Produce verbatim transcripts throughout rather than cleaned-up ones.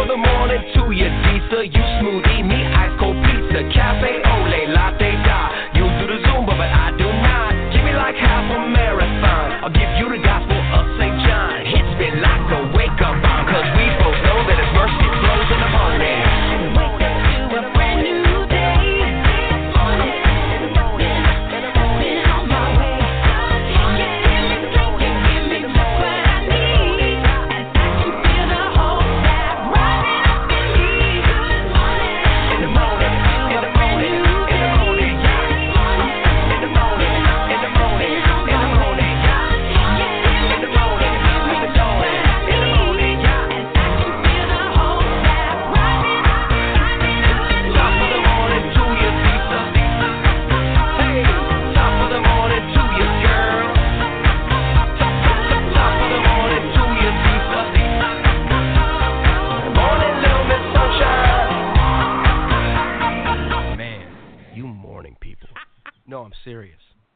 of the morning to you, Disa. You smoothie, me ice cold pizza, cafe ole, latte da. You do the Zumba, but I do not. Give me like half a marathon. I'll give you the gospel of Saint John. Hits me like a wake up bomb, cause we both know that His mercy flows in the morning. Wake up to a brand new day. In the morning, in the morning, in the morning, on my way. Give me the drink and give me just what I need. And I can feel the whole vibe rising up in me. Good morning, in the morning, in the morning, in the morning, yeah. In the morning, in the morning, in the morning, yeah. In the morning, in the dawn, in the morning, yeah. And I can feel the whole vibe rising up, rising up. Top of the morning to you, Lisa. Hey, top of the morning to you, girl. Top of the morning to you, Lisa. Morning, little Miss Sunshine. Man, you morning people. No, I'm serious.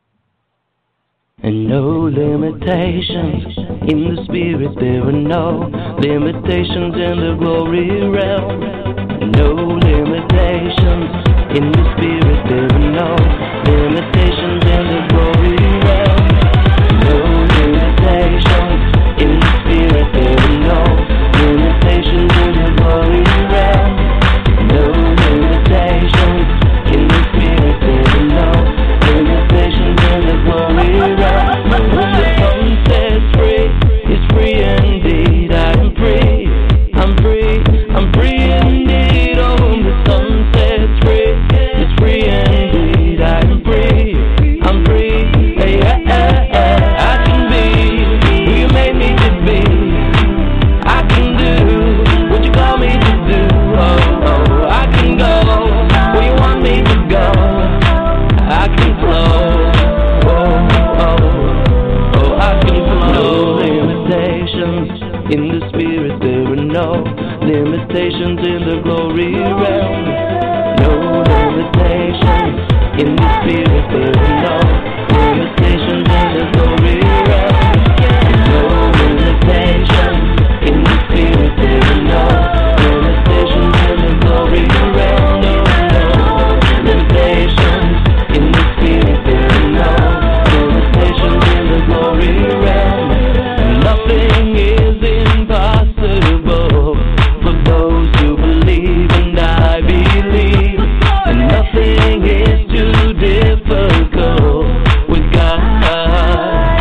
And no limitations in the spirit, there are no limitations in the glory realm. No limitations in the spirit, there are no limitations in the glory realm. No limitations in the spirit, there are no limitations in the glory realm. No limitations in the spirit, there are no limitations in the glory realm. When the sun sets free, it's free indeed. I am free, I'm free, I'm free indeed. Oh, when the sun sets free, it's free indeed. I am free, I'm free. Hey, hey, hey, hey. I can be who you made me to be. I can do what you call me to do. Oh, oh, I can go where you want me to go. I can flow. Oh, oh, oh, I can flow. No limitations in the spirit, there are no limitations in the glory realm. No limitations in the spirit, there are no limitations in the glory realm. No limitations in the spirit, there are no limitations in the glory realm. No, no limitations in the spirit, there are no limitations in the glory realm. Nothing is impossible for those who believe, and I believe. And nothing is too difficult with God.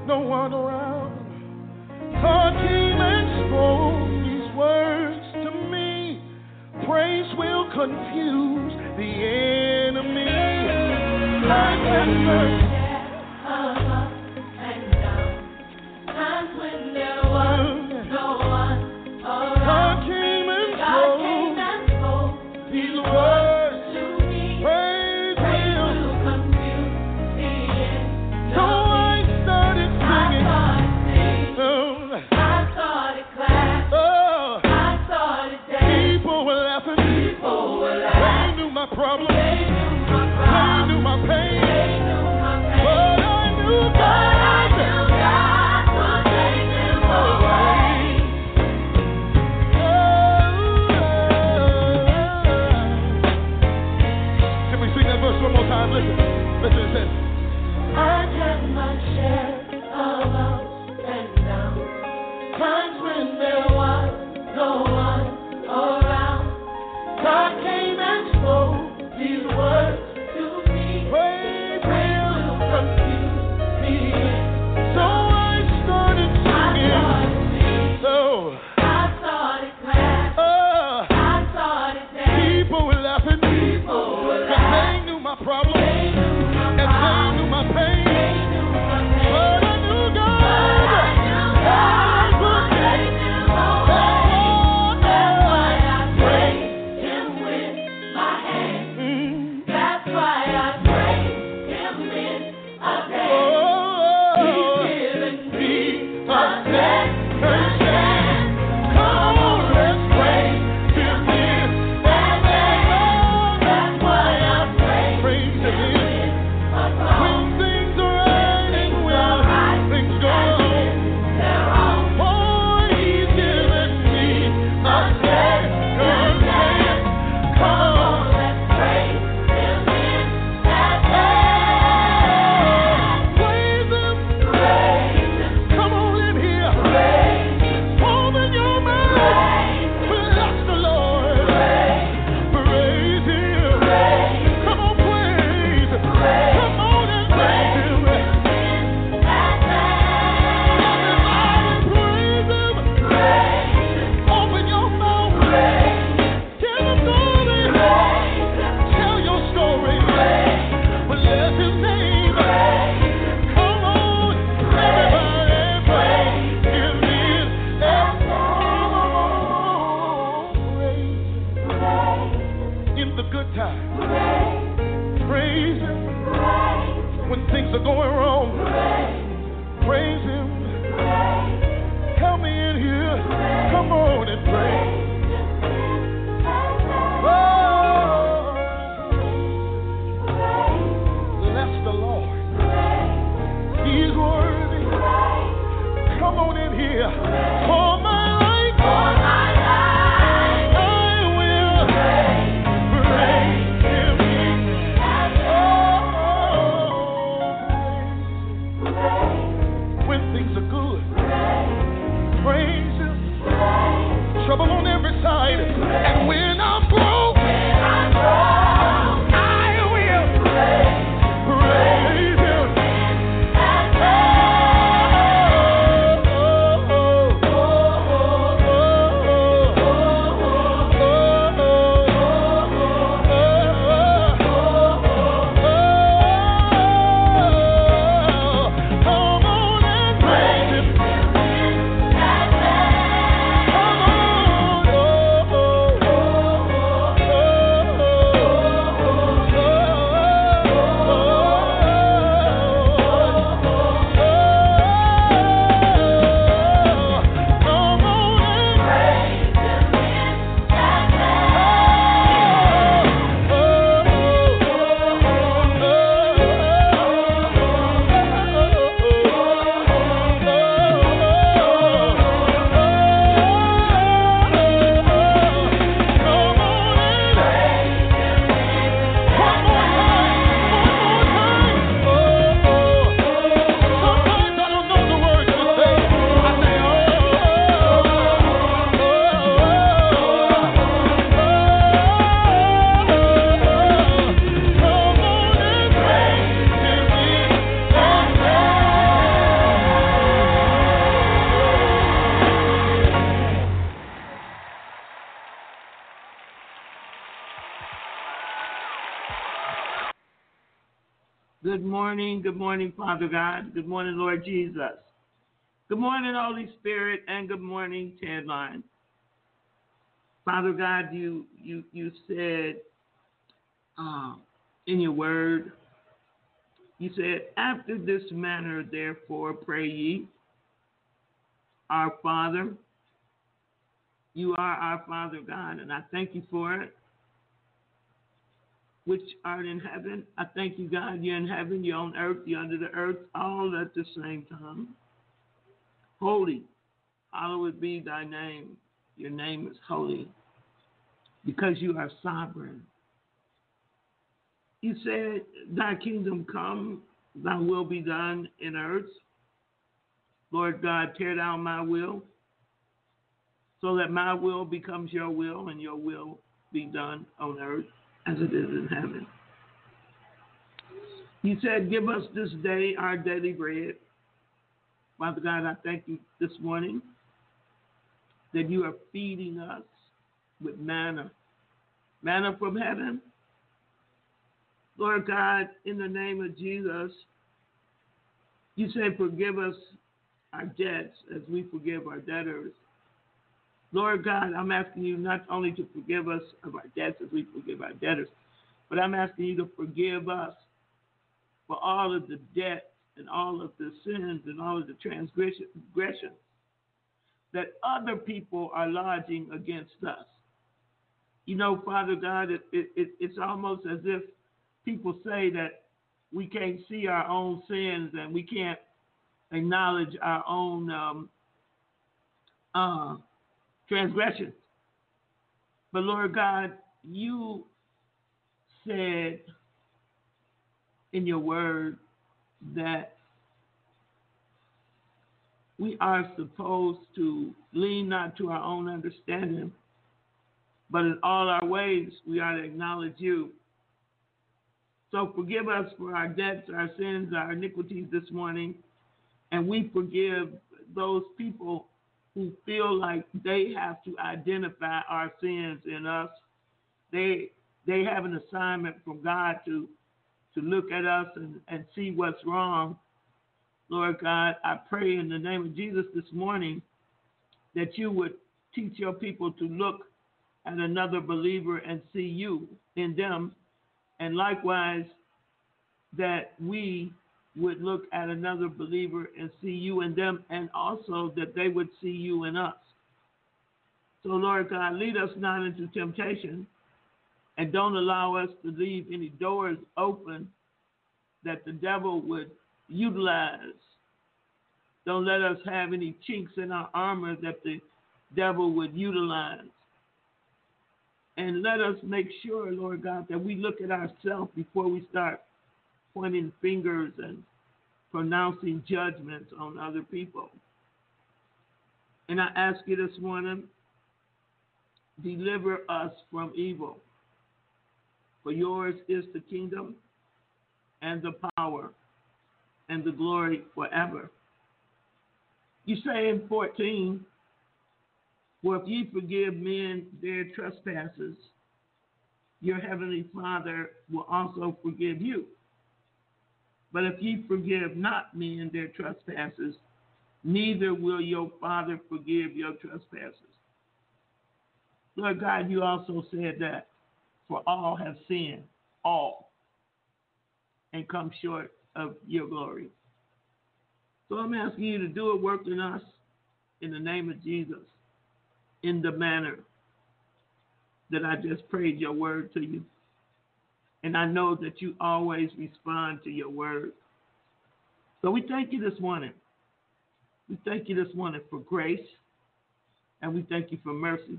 no one around. God came and spoke these words to me. Praise will confuse the enemy. Life and mercy. Times when there was no one around. God came and spoke these words to me. Praise will confuse the enemy. So I started singing. I started clapping. Oh. I started dancing. People were laughing. People were laughing. They knew my problem. They knew my problem. They knew my pain. They knew my pain. But I knew God. But I knew God would take them away. Can we sing that verse one more time? Listen. Listen, it says, I've had my share of ups and downs. Times when there was no one around. God came and spoke these words to me. Praise will confuse me. So I started singing. So I started clapping. Oh. I started dancing. People were laughing. People were laughing. 'Cause they knew my problem. They knew my and problem. They knew my pain. They knew my pain. But I knew God. But I knew God would take them away. That's why I praise Him with my hands. Mm. That's why I praise Him in a day. Oh. He's given me a second chance. Come on, let's praise Him in a day. That's why I praise Him in a song. When things are right and when things go wrong. Oh, He's given me a second chance. Come on, let's praise Him in that day. Praise Him. Praise Him. Come on in here. Praise Him. Open your mouth. Praise Him. Bless the Lord. Praise Him. Praise Him. Praise Him. Come on, praise Him. Praise Come on and praise Him. That day. Everybody praise Him. Praise Him. Open your mouth. Praise Him. Tell Him glory. Praise Him. Tell your story. Praise Him. Bless His name. Praise Him. Come on, everybody praise Him in that praise Him. In the good times. Praise Him. When things are going wrong. Praise Him. Help me in here. Come on and praise. Oh, bless the Lord. He's worthy. Come on in here. For my life. For my life. I will praise Him. Oh, when things are good. Praise Him. Trouble on every side. And when I'm broke, I will praise Him. Oh, oh, oh, oh. morning. Good morning, Father God. Good morning, Lord Jesus. Good morning, Holy Spirit, and good morning, Ted Line. Father God, you you you said uh, in your word, you said, after this manner, therefore, pray ye, our Father. You are our Father God, and I thank you for it, which art in heaven. I thank you, God, you're in heaven, you're on earth, you're under the earth, all at the same time. Holy, hallowed be thy name. Your name is holy because you are sovereign. You said, thy kingdom come, thy will be done in earth. Lord God, tear down my will so that my will becomes your will and your will be done on earth as it is in heaven. You said, give us this day our daily bread. Father God, I thank you this morning that you are feeding us with manna, manna from heaven. Lord God, in the name of Jesus, you say, forgive us our debts as we forgive our debtors. Lord God, I'm asking you not only to forgive us of our debts as we forgive our debtors, but I'm asking you to forgive us for all of the debts and all of the sins and all of the transgressions that other people are lodging against us. You know, Father God, it, it, it, it's almost as if people say that we can't see our own sins and we can't acknowledge our own um, uh, transgressions. But Lord God, you said in your word that we are supposed to lean not to our own understanding, but in all our ways we are to acknowledge you. So forgive us for our debts, our sins, our iniquities this morning, and we forgive those people who feel like they have to identify our sins in us. They they have an assignment from God to, to look at us and, and see what's wrong. Lord God, I pray in the name of Jesus this morning that you would teach your people to look at another believer and see you in them, and likewise that we would look at another believer and see you in them, and also that they would see you in us. So, Lord God, lead us not into temptation, and don't allow us to leave any doors open that the devil would utilize. Don't let us have any chinks in our armor that the devil would utilize. And let us make sure, Lord God, that we look at ourselves before we start pointing fingers and pronouncing judgments on other people. And I ask you this morning, deliver us from evil. For yours is the kingdom and the power and the glory forever. You say in fourteen, for if ye forgive men their trespasses, your heavenly Father will also forgive you. But if ye forgive not men their trespasses, neither will your Father forgive your trespasses. Lord God, you also said that for all have sinned, all, and come short of your glory. So I'm asking you to do a work in us in the name of Jesus, in the manner that I just prayed your word to you. And I know that you always respond to your word. So we thank you this morning. We thank you this morning for grace, and we thank you for mercy.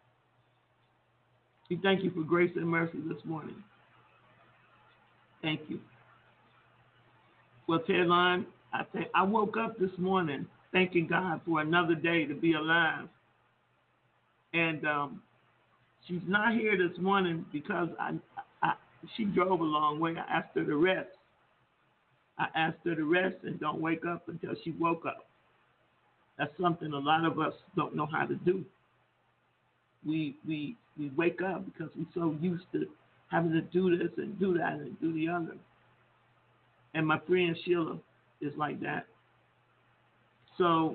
We thank you for grace and mercy this morning. Thank you. Well, Ted Line, I think I woke up this morning thanking God for another day to be alive. And um, she's not here this morning because I, I, she drove a long way. I asked her to rest. I asked her to rest and don't wake up until she woke up. That's something a lot of us don't know how to do. We we we wake up because we're so used to having to do this and do that and do the other. And my friend Sheila is like that. So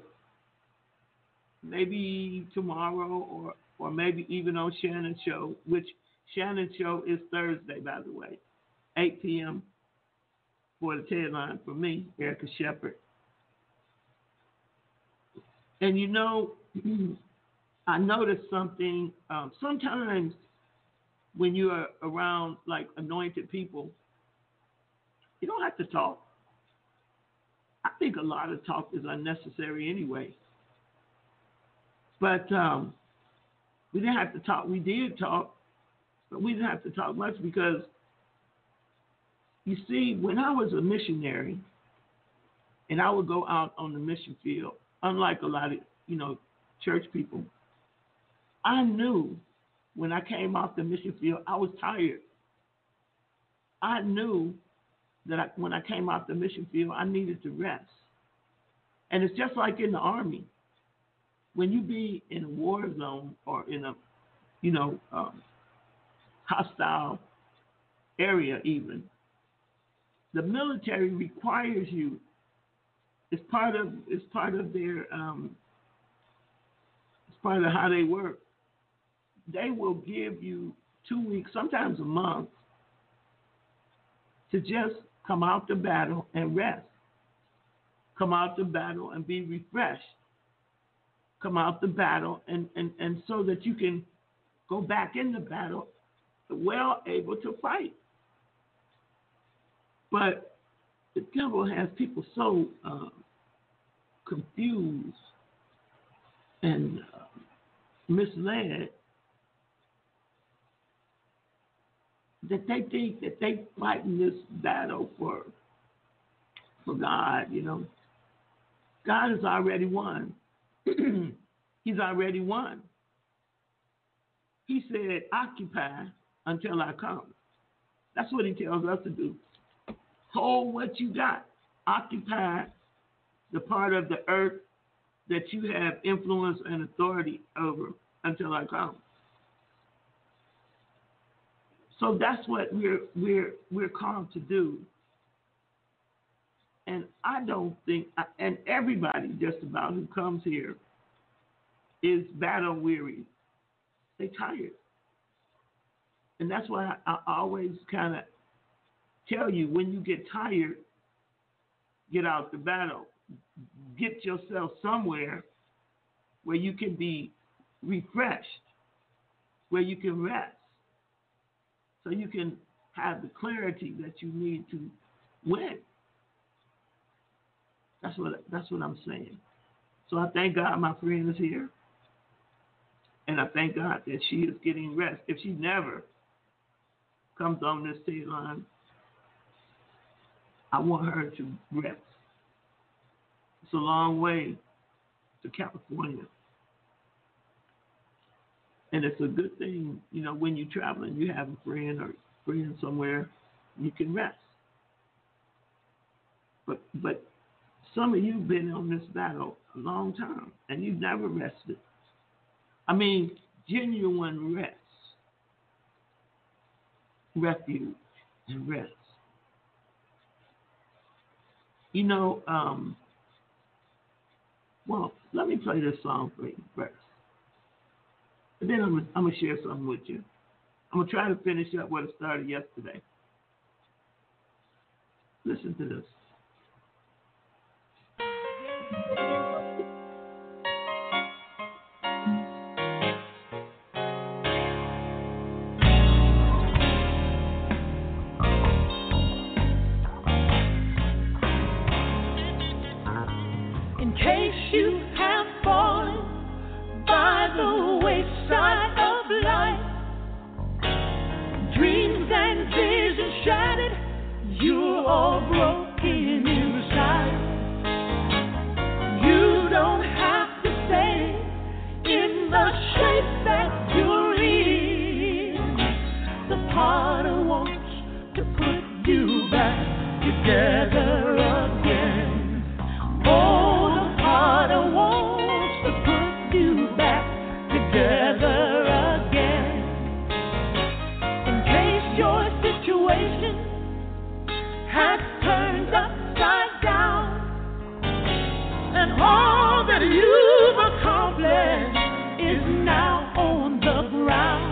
maybe tomorrow or, or maybe even on Shannon's show, which Shannon's show is Thursday, by the way, eight p.m. for the Ted Line for me, Erica Shepherd. And you know, I noticed something. Um, sometimes when you are around like anointed people, you don't have to talk. I think a lot of talk is unnecessary anyway. But um, we didn't have to talk. We did talk, but we didn't have to talk much because, you see, when I was a missionary and I would go out on the mission field, unlike a lot of, you know, church people, I knew when I came off the mission field, I was tired. I knew that I, when I came off the mission field, I needed to rest. And it's just like in the Army. When you be in a war zone or in a, you know, um, hostile area even, the military requires you. It's part of it's part of their um, it's part of how they work. They will give you two weeks, sometimes a month, to just come out the battle and rest. Come out the battle and be refreshed. Come out the battle and, and, and so that you can go back in the battle well able to fight. But the devil has people so uh, confused and uh, misled that they think that they fighting this battle for for God, you know. God has already won. He's already won. He said, occupy until I come. That's what he tells us to do. Hold what you got. Occupy the part of the earth that you have influence and authority over until I come. So that's what we're we're we're called to do. And I don't think, and everybody just about who comes here is battle weary. They're tired. And that's why I, I always kind of tell you, when you get tired, get out the battle. Get yourself somewhere where you can be refreshed, where you can rest, so you can have the clarity that you need to win. That's what that's what I'm saying. So I thank God my friend is here. And I thank God that she is getting rest. If she never comes on this state line, I want her to rest. It's a long way to California. And it's a good thing, you know, when you're traveling, you have a friend or friend somewhere, you can rest. But but some of you have been on this battle a long time, and you've never rested. I mean, genuine rest, refuge, and rest. You know, um, well, let me play this song for you first. And then I'm, I'm going to share something with you. I'm going to try to finish up what I started yesterday. Listen to this. In case you have fallen by the wayside of life, dreams and visions shattered, you're all broken inside. You don't have to stay in the shape that you're in. The potter wants to put you back together again. Oh, the potter wants to put you back together again. In case your situation has that you've accomplished is now on the ground.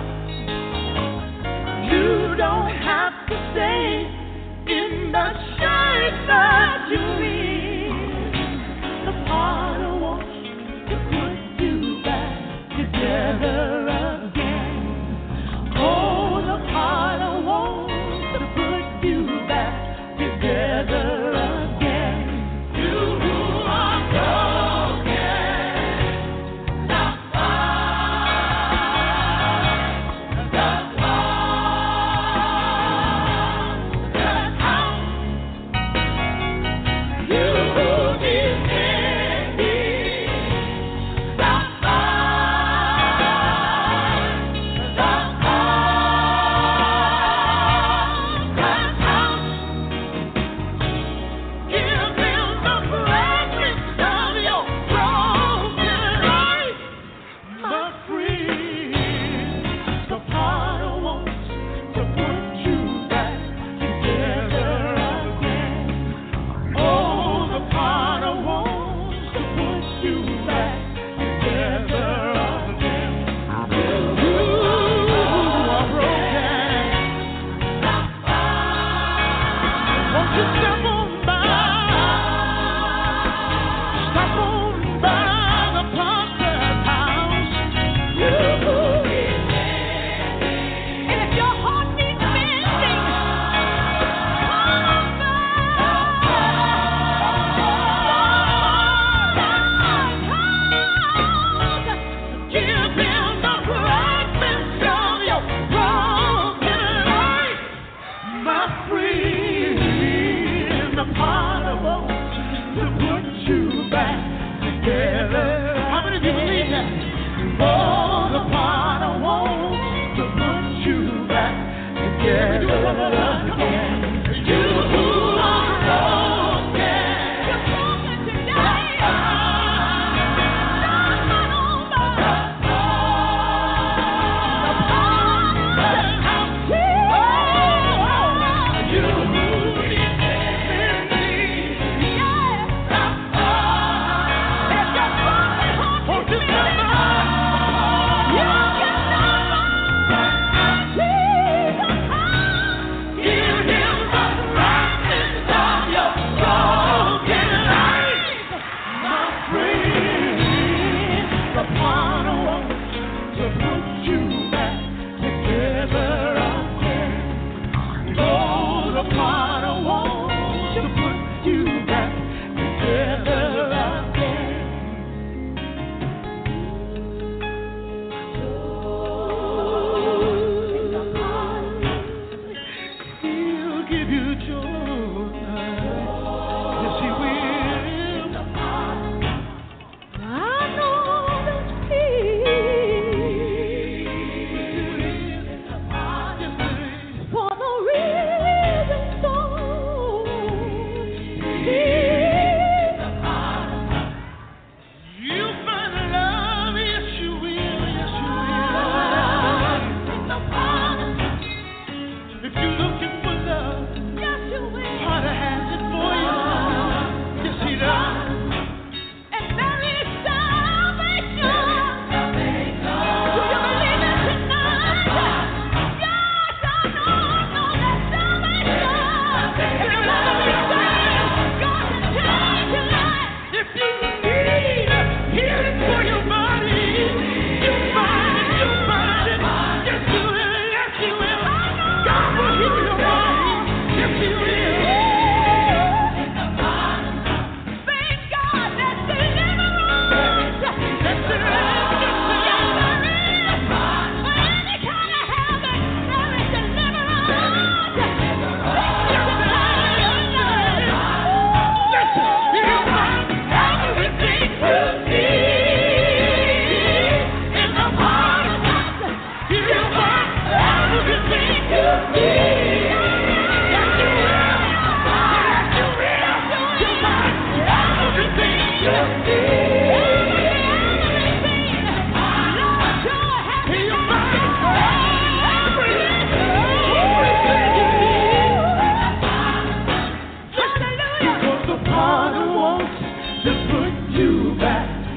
You don't have to stay in the shape that you're in. The Father wants to put you back together again. Oh, the Father wants to put you back together again. You who are broken, the Father, the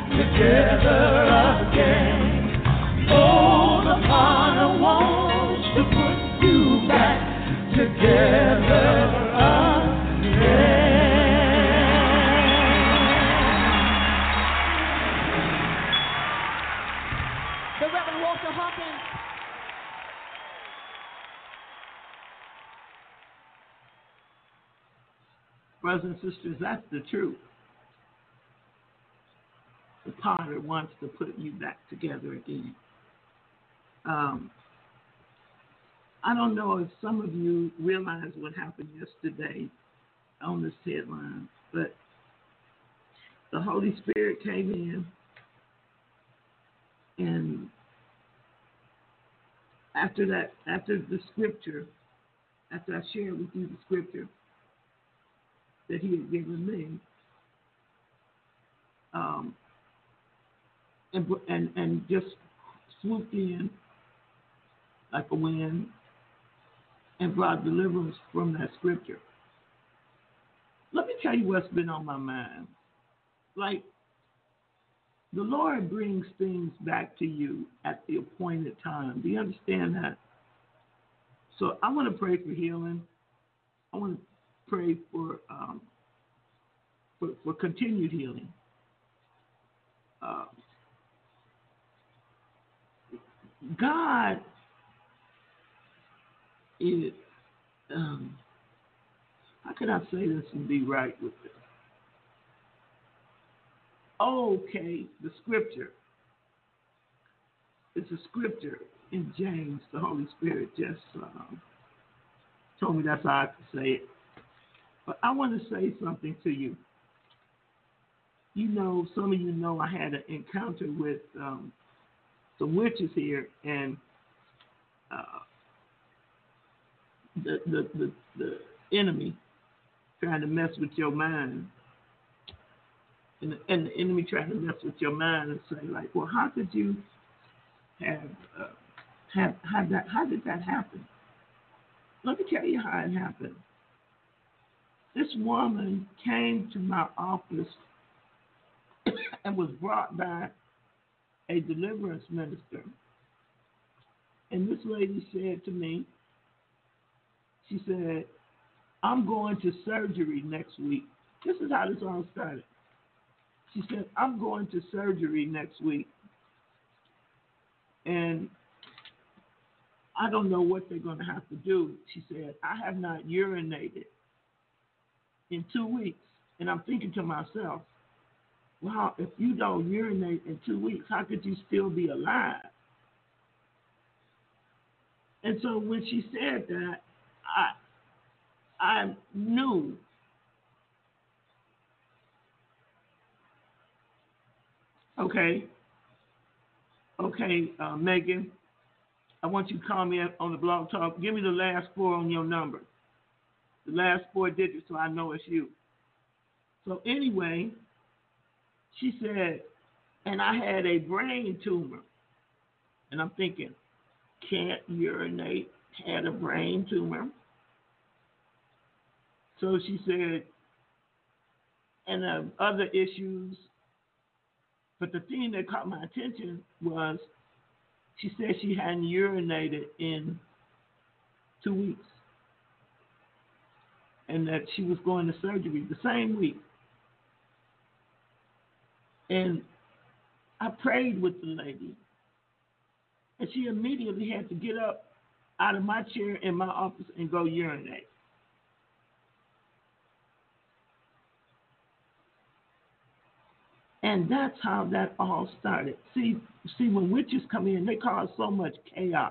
together again. Oh, the Father wants to put you back together again. The Reverend Walter Hawkins. Brothers and sisters, that's the truth. The Potter wants to put you back together again. Um, I don't know if some of you realize what happened yesterday on this headline, but the Holy Spirit came in, and after that, after the scripture, after I shared with you the scripture that he had given me, um, and, and and just swooped in like a wind and brought deliverance from that scripture. Let me tell you what's been on my mind. Like, the Lord brings things back to you at the appointed time. Do you understand that? So I want to pray for healing. I want to pray for um, for, for continued healing. Uh, God is, um, how can I say this and be right with it? Okay, the scripture. It's a scripture in James. The Holy Spirit just um, told me that's how I could say it. But I want to say something to you. You know, some of you know I had an encounter with um, some witches here, and uh, the, the the the enemy trying to mess with your mind, and the, and the enemy trying to mess with your mind and say like, well, how could you have uh, have have that? How did that happen? Let me tell you how it happened. This woman came to my office and was brought by a deliverance minister. And this lady said to me, she said, I'm going to surgery next week. This is how this all started. She said, I'm going to surgery next week. And I don't know what they're going to have to do. She said, I have not urinated in two weeks. And I'm thinking to myself, wow, if you don't urinate in two weeks, how could you still be alive? And so when she said that, I I knew okay, okay, uh, Megan, I want you to call me on the Blog Talk. Give me the last four on your number, the last four digits, so I know it's you. So anyway, she said, and I had a brain tumor. And I'm thinking, can't urinate, had a brain tumor. So she said, and uh, other issues. But the thing that caught my attention was she said she hadn't urinated in two weeks. And that she was going to surgery the same week. And I prayed with the lady. And she immediately had to get up out of my chair in my office and go urinate. And that's how that all started. See, see, when witches come in, they cause so much chaos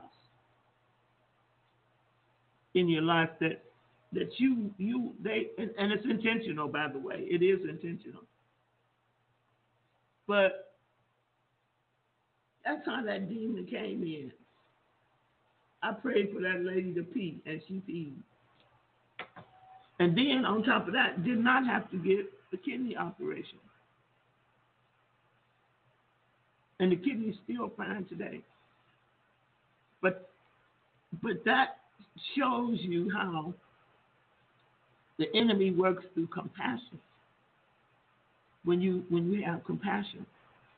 in your life that that you you they and, and it's intentional, by the way. It is intentional. But that's how that demon came in. I prayed for that lady to pee, and she peed. And then, on top of that, did not have to get the kidney operation. And the kidney's still fine today. But, but that shows you how the enemy works through compassion. When you when you have compassion.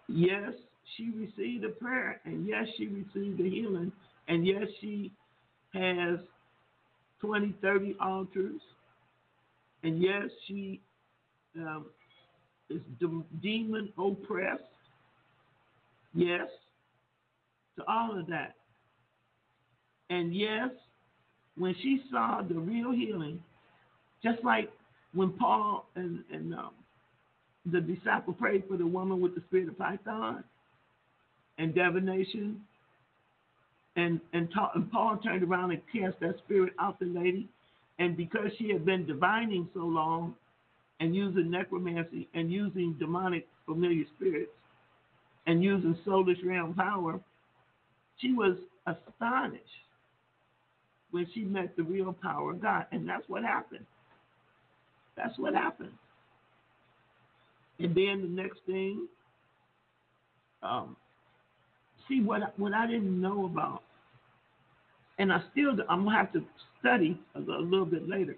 Yes, she received a prayer, and yes, she received a healing, and yes, she has twenty, thirty altars, and yes, she um, is de- demon oppressed. Yes, to all of that. And yes, when she saw the real healing, just like when Paul and, and um, the disciple prayed for the woman with the spirit of Python and divination, and, and, ta- and Paul turned around and cast that spirit out the lady, and because she had been divining so long and using necromancy and using demonic familiar spirits and using soulless realm power, she was astonished when she met the real power of God. And that's what happened. That's what happened. And then the next thing, um, see what what I didn't know about, and I still I'm gonna have to study a, a little bit later.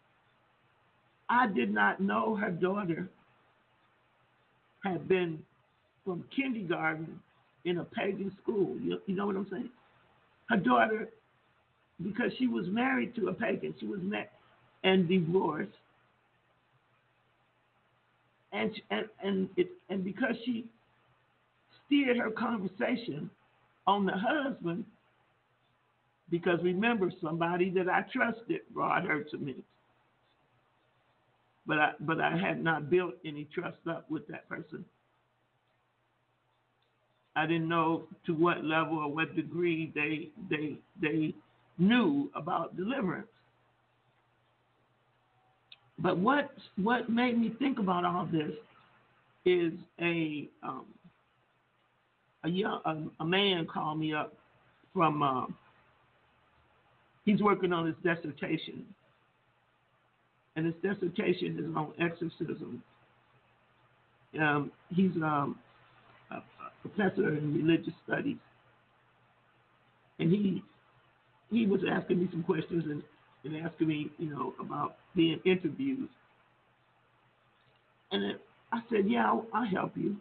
I did not know her daughter had been from kindergarten in a pagan school. You, you know what I'm saying? Her daughter, because she was married to a pagan, she was met and divorced, and and and it and because she steered her conversation on the husband, because remember, somebody that I trusted brought her to me, but I but I had not built any trust up with that person. I didn't know to what level or what degree they they they knew about deliverance. But what what made me think about all this is a um, a young a, a man called me up from uh, he's working on his dissertation, and his dissertation is on exorcism. Um, he's um, a, a professor in religious studies, and he he was asking me some questions and, and asking me, you know, about being interviewed. And it, I said, yeah, I'll, I'll help you.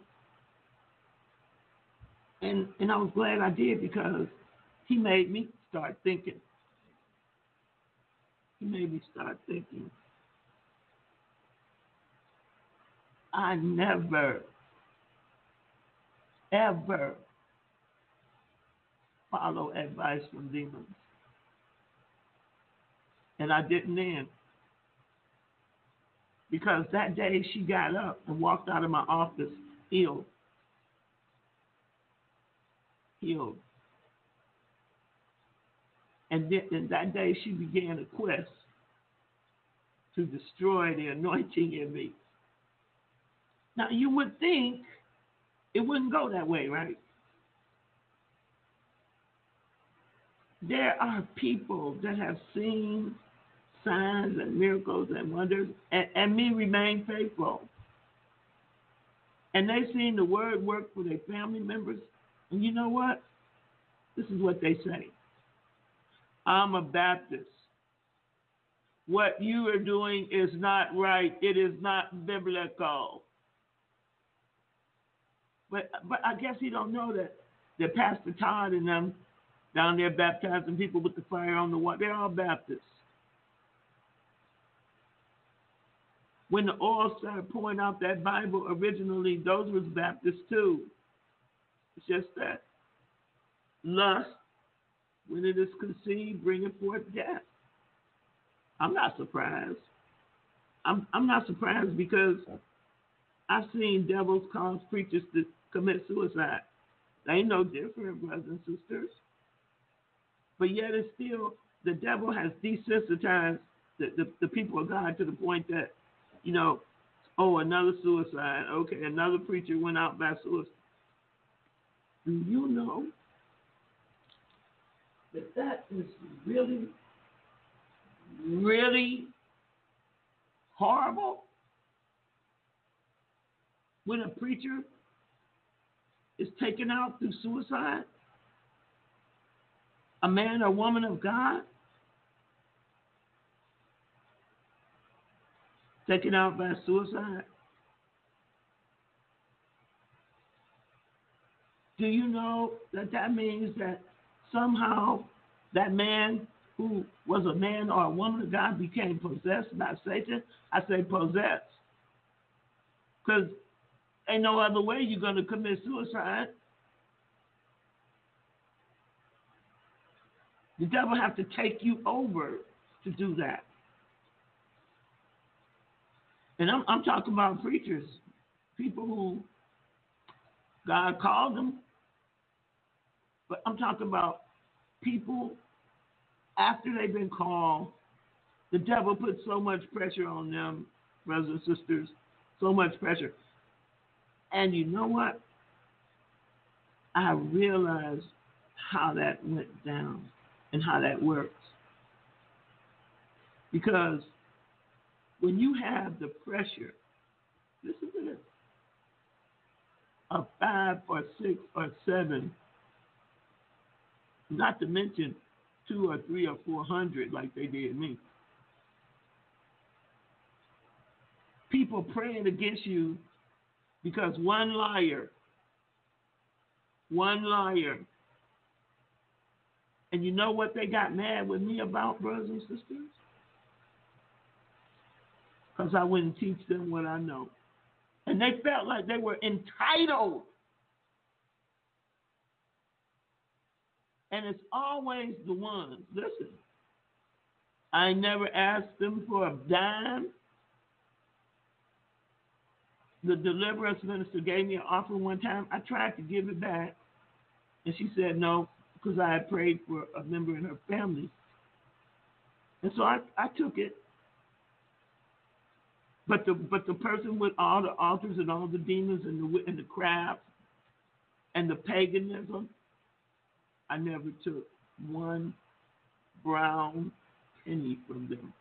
And and I was glad I did, because he made me start thinking. He made me start thinking. I never, ever follow advice from demons. And I didn't then. Because that day she got up and walked out of my office healed. Healed. And, then, and that day she began a quest to destroy the anointing in me. Now you would think it wouldn't go that way, right? There are people that have seen signs and miracles and wonders, and, and me remain faithful. And they've seen the word work for their family members. And you know what? This is what they say. I'm a Baptist. What you are doing is not right. It is not biblical. But but I guess you don't know that that Pastor Todd and them down there baptizing people with the fire on the water, they're all Baptists. When the oil started pouring out that Bible, originally those was Baptists too. It's just that lust, when it is conceived, bringing forth death. I'm not surprised. I'm I'm not surprised, because I've seen devils cause preachers to commit suicide. They ain't no different, brothers and sisters. But yet it's still, the devil has desensitized the, the, the people of God to the point that, you know, oh, another suicide. Okay, another preacher went out by suicide. Do you know that that is really, really horrible? When a preacher is taken out through suicide, a man or woman of God taken out by suicide. Do you know that that means that somehow that man who was a man or a woman of God became possessed by Satan? I say possessed. Because ain't no other way you're going to commit suicide. The devil have to take you over to do that. And I'm, I'm talking about preachers, people who God called them. But I'm talking about people after they've been called, the devil puts so much pressure on them, brothers and sisters, so much pressure. And you know what? I realized how that went down and how that works. Because when you have the pressure, listen to this, of five or six or seven, not to mention two or three or four hundred like they did me. People praying against you because one liar, one liar. And you know what they got mad with me about, brothers and sisters? Because I wouldn't teach them what I know. And they felt like they were entitled. And it's always the ones, listen, I never asked them for a dime. The deliverance minister gave me an offer one time. I tried to give it back. And she said no, because I had prayed for a member in her family. And so I, I took it. But the but the person with all the altars and all the demons and the and the craft and the paganism, I never took one brown penny from them.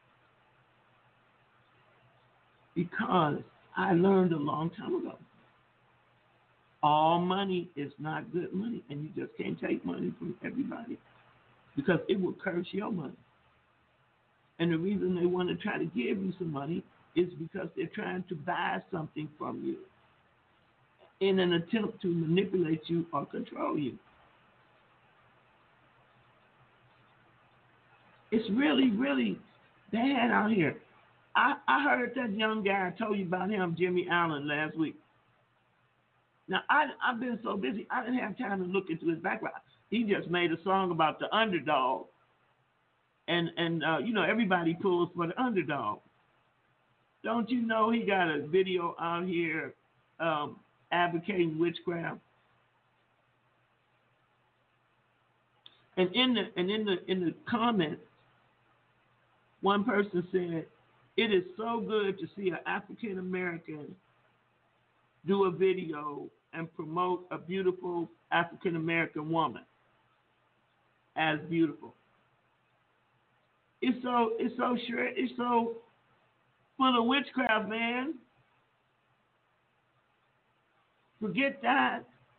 Because I learned a long time ago, all money is not good money, and you just can't take money from everybody because it will curse your money. And the reason they want to try to give you some money is because they're trying to buy something from you in an attempt to manipulate you or control you. It's really, really bad out here. I, I heard that young guy, I told you about him, Jimmy Allen, last week. Now, I, I've been so busy, I didn't have time to look into his background. He just made a song about the underdog. And, and uh, you know, everybody pulls for the underdog. Don't you know he got a video out here um, advocating witchcraft? And in the and in the in the comments, one person said, "It is so good to see an African American do a video and promote a beautiful African American woman as beautiful." It's so it's so sure it's so full of witchcraft, man. Forget that.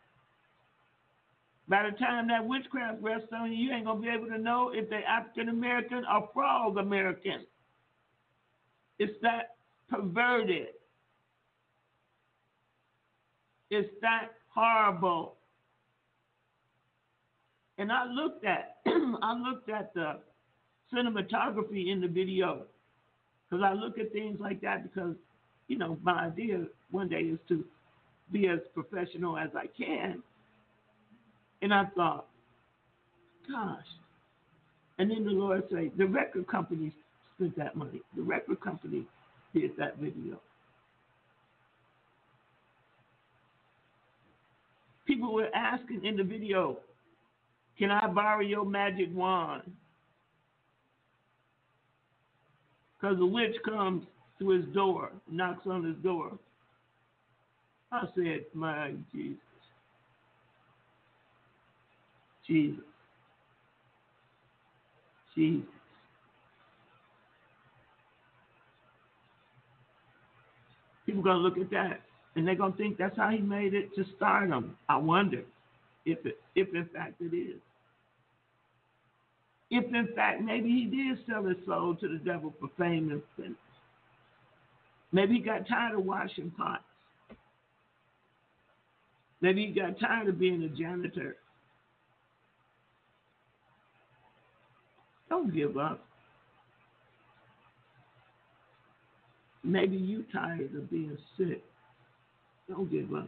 By the time that witchcraft rests on you, you ain't going to be able to know if they're African American or frog American. It's that perverted. It's that horrible. And I looked at, I looked at the cinematography in the video. Because I look at things like that because, you know, my idea one day is to be as professional as I can. And I thought, gosh. And then the Lord said, the record companies spent that money. The record company did that video. People were asking in the video, can I borrow your magic wand? Because the witch comes to his door, knocks on his door. I said, my Jesus. Jesus. Jesus. People are going to look at that, and they're going to think that's how he made it to stardom. I wonder if, it, if in fact it is. If in fact maybe he did sell his soul to the devil for fame and fame. Maybe he got tired of washing pots. Maybe you got tired of being a janitor. Don't give up. Maybe you tired of being sick. Don't give up.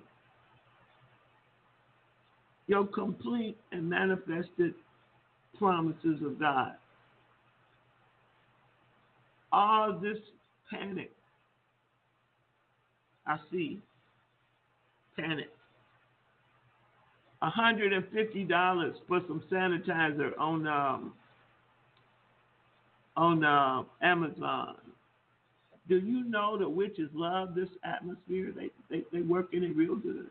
Your complete and manifested promises of God. All this panic, I see panic. one hundred fifty dollars for some sanitizer on um, on uh, Amazon. Do you know the witches love this atmosphere? They they they work in it real good.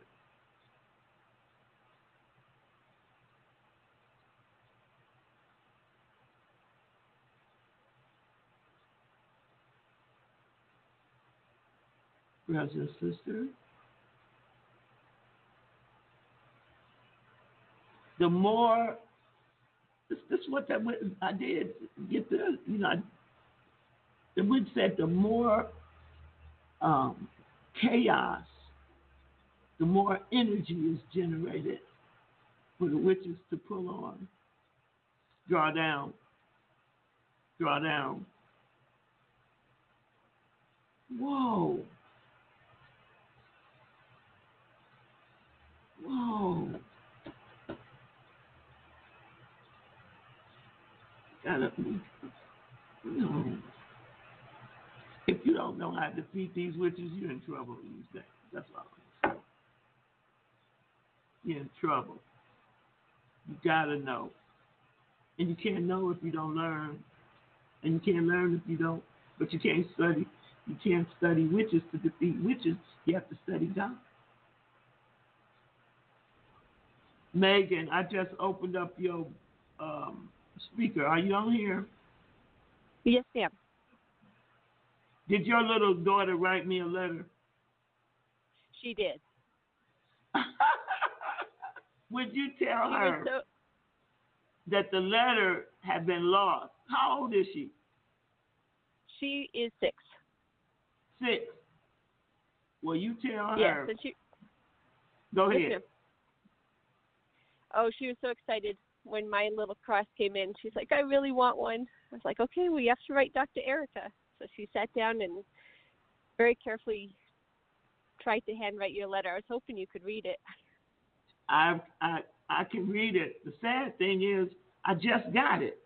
Brothers and sisters, the more this, this is what that I did get the you know. I, The witch said the more um, chaos, the more energy is generated for the witches to pull on, draw down, draw down. Whoa. Whoa. Gotta, no. If you don't know how to defeat these witches, you're in trouble these days. That's all I'm saying. You're in trouble. You gotta know. And you can't know if you don't learn. And you can't learn if you don't, but you can't study. You can't study witches to defeat witches. You have to study God. Megan, I just opened up your um, speaker. Are you on here? Yes, ma'am. Did your little daughter write me a letter? She did. Would you tell she her so... that the letter had been lost? How old is she? She is six. Six. Well, you tell her. Yes, and she... Go yes, ahead. ma'am. Oh, she was so excited when my little cross came in. She's like, I really want one. I was like, okay, well, you have to write Doctor Erica. So she sat down and very carefully tried to handwrite your letter. I was hoping you could read it. I I I can read it. The sad thing is, I just got it.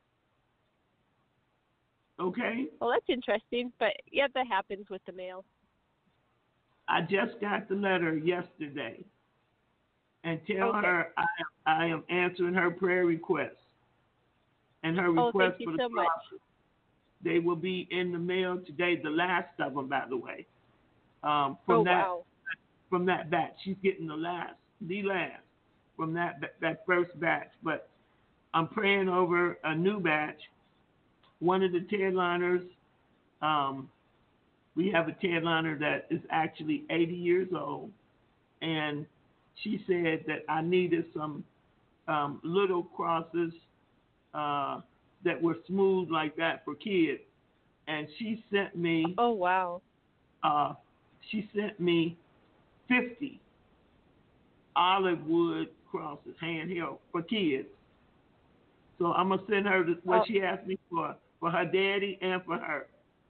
Okay? Well, that's interesting, but yeah, that happens with the mail. I just got the letter yesterday. And tell okay. her I, I am answering her prayer requests. And her oh, request thank you for the so much. process. They will be in the mail today, the last of them, by the way. Um, from oh, that wow. from that batch. She's getting the last, the last from that that first batch. But I'm praying over a new batch. One of the Tedliners, um, we have a Tedliner that is actually eighty years old. And she said that I needed some um, little crosses uh, that were smooth like that for kids. And she sent me. Oh, wow. Uh, she sent me fifty olive wood crosses, handheld, for kids. So I'm going to send her the, what oh. she asked me for, for her daddy and for her.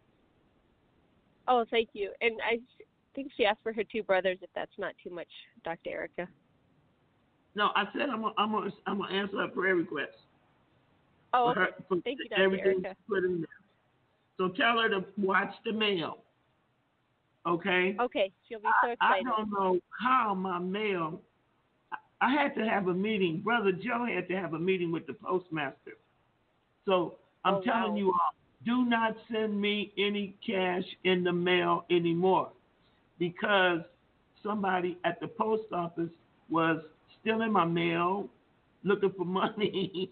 Oh, thank you. And I think she asked for her two brothers, if that's not too much, Doctor Erica. No, I said I'm going I'm gonna, I'm gonna answer her prayer request. Oh, for her, okay. for Thank you, Doctor everything Erica. Put in there. So tell her to watch the mail. Okay? Okay, she'll be so excited. I, I don't know how my mail, I, I had to have a meeting. Brother Joe had to have a meeting with the postmaster. So I'm oh, telling wow. you all, do not send me any cash in the mail anymore, because somebody at the post office was stealing my mail, looking for money.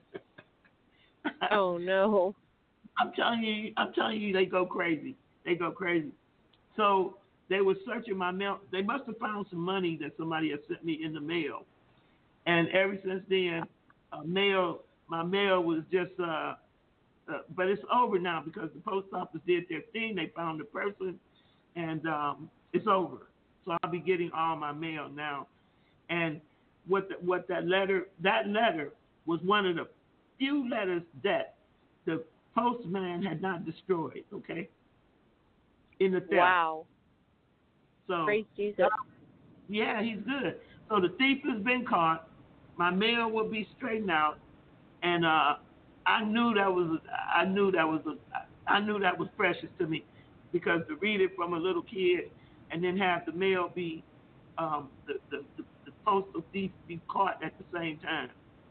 Oh, no. I'm telling you, I'm telling you, they go crazy. They go crazy. So they were searching my mail. They must have found some money that somebody had sent me in the mail. And ever since then, uh, mail, my mail was just, uh, uh, but it's over now because the post office did their thing. They found the person, and um, it's over. So I'll be getting all my mail now. And what the, what that letter that letter was one of the few letters that the postman had not destroyed. Okay, in the theft. Wow. So praise Jesus. yeah, he's good. So the thief has been caught. My mail will be straightened out, and uh, I knew that was I knew that was a, I knew that was precious to me, because to read it from a little kid and then have the mail be um, the, the, the the postal thief be caught at the same time.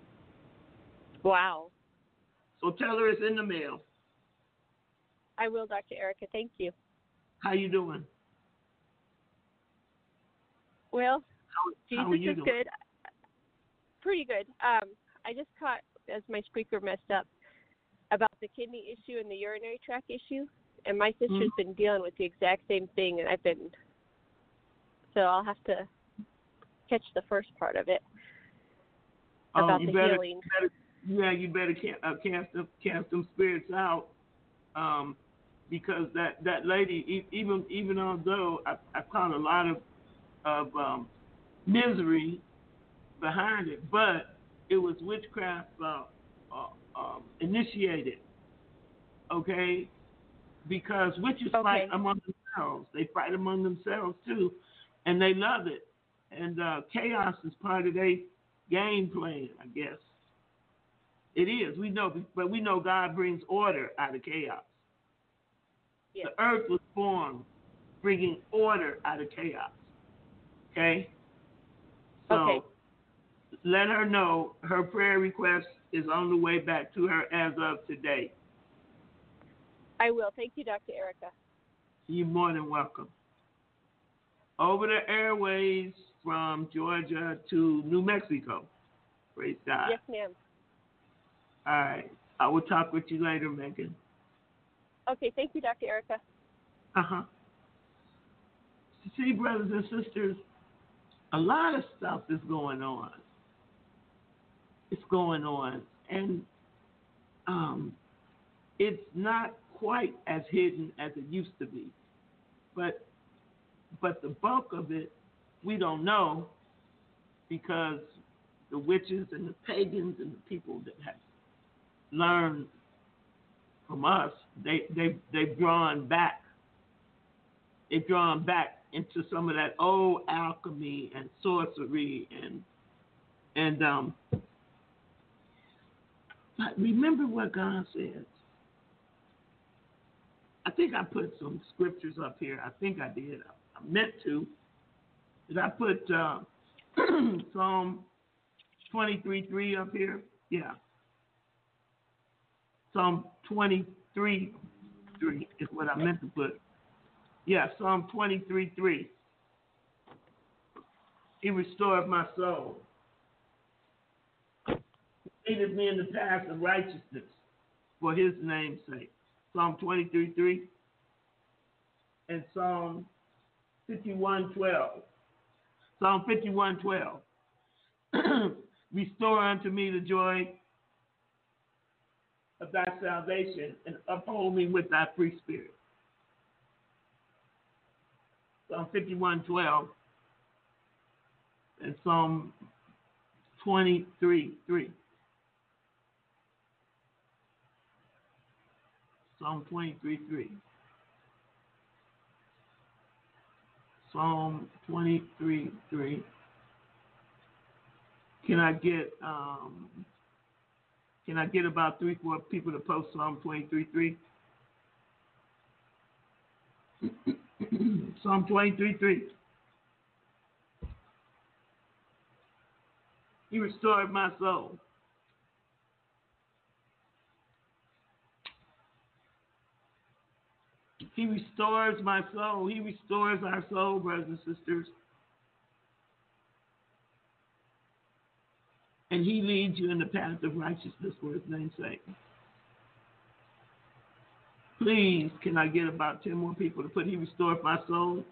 Wow. So tell her it's in the mail. I will, Doctor Erica. Thank you. How you doing? Well, How, Jesus how are you is doing? good. Pretty good. Um, I just caught, as my speaker messed up, about the kidney issue and the urinary tract issue, and my sister's Mm-hmm. been dealing with the exact same thing, and I've been, so I'll have to catch the first part of it Oh, about you the better, healing. you better, yeah, you better ca- uh, cast them, cast them spirits out, um, because that, that lady, e- even even although I, I caught a lot of of um, misery behind it, but it was witchcraft uh, uh, um, initiated. Okay, because witches Okay. fight among themselves. They fight among themselves too, and they love it. And uh, chaos is part of their game plan, I guess. It is. We know, but we know God brings order out of chaos. Yes. The earth was formed, bringing order out of chaos. Okay. So Okay. let her know her prayer request is on the way back to her as of today. I will. Thank you, Doctor Erica. You're more than welcome. Over the airways from Georgia to New Mexico. Praise God. Yes, ma'am. All right. I will talk with you later, Megan. Okay. Thank you, Doctor Erica. Uh-huh. See, brothers and sisters, a lot of stuff is going on. It's going on. And um, it's not quite as hidden as it used to be. But but the bulk of it, we don't know, because the witches and the pagans and the people that have learned from us, they, they, they've drawn back. They've drawn back into some of that old alchemy and sorcery and and um. But remember what God says. I think I put some scriptures up here. I think I did. I, I meant to. Did I put uh, Psalm twenty-three three up here? Yeah. Psalm twenty-three three is what I meant to put. Yeah, Psalm twenty-three three. He restored my soul. He leadeth me in the path of righteousness for his name's sake. Psalm twenty-three three. And Psalm fifty-one twelve. Psalm fifty-one twelve. Restore unto me the joy of thy salvation, and uphold me with thy free spirit. Psalm fifty-one twelve and Psalm twenty-three three. Psalm twenty-three three. Psalm twenty-three three. Can I get um can I get about three, four people to post Psalm twenty-three three? Psalm twenty-three three. He restored my soul. He restores my soul. He restores our soul, brothers and sisters. And he leads you in the path of righteousness for his name's sake. Please, can I get about ten more people to put he restored my soul?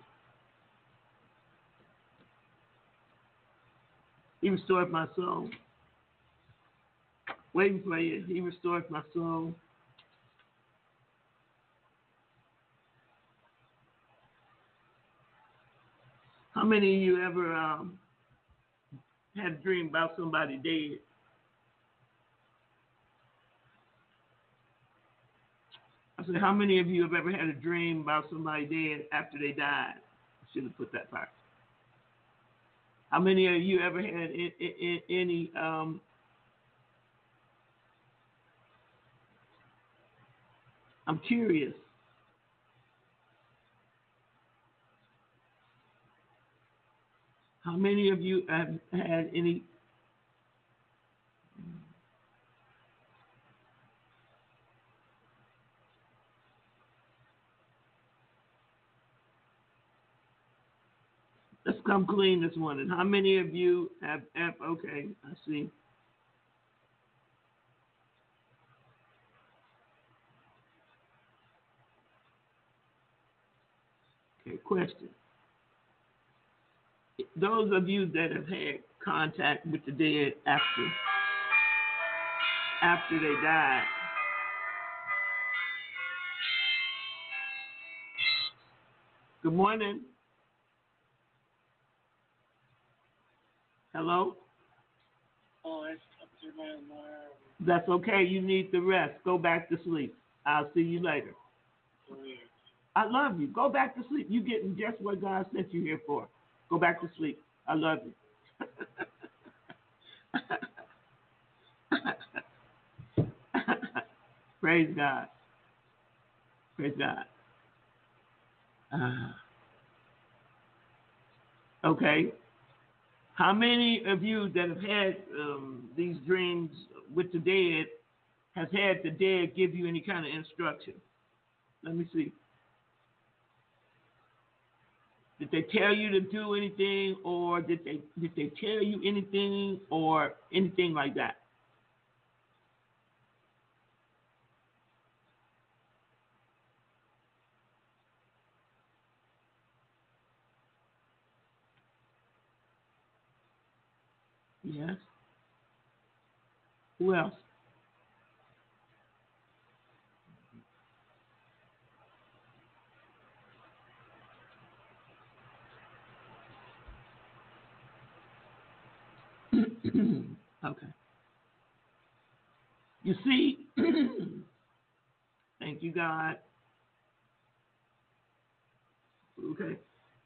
He restored my soul. Waiting for you. He restored my soul. How many of you ever um, had a dream about somebody dead? I said, how many of you have ever had a dream about somebody dead after they died? I should have put that part. How many of you ever had any um, I'm curious. How many of you have had any Let's come clean this morning. How many of you have, have okay, I see. Okay, question. Those of you that have had contact with the dead after after they died, good morning. Hello? Oh, it's up to my alarm. That's okay. You need the rest. Go back to sleep. I'll see you later. Oh, yeah. I love you. Go back to sleep. You're getting just what God sent you here for. Go back to sleep. I love you. Praise God. Praise God. Uh, okay. How many of you that have had um, these dreams with the dead has had the dead give you any kind of instruction? Let me see. Did they tell you to do anything, or did they did they tell you anything, or anything like that? Yes. Who else? Okay. You see, thank you, God. Okay.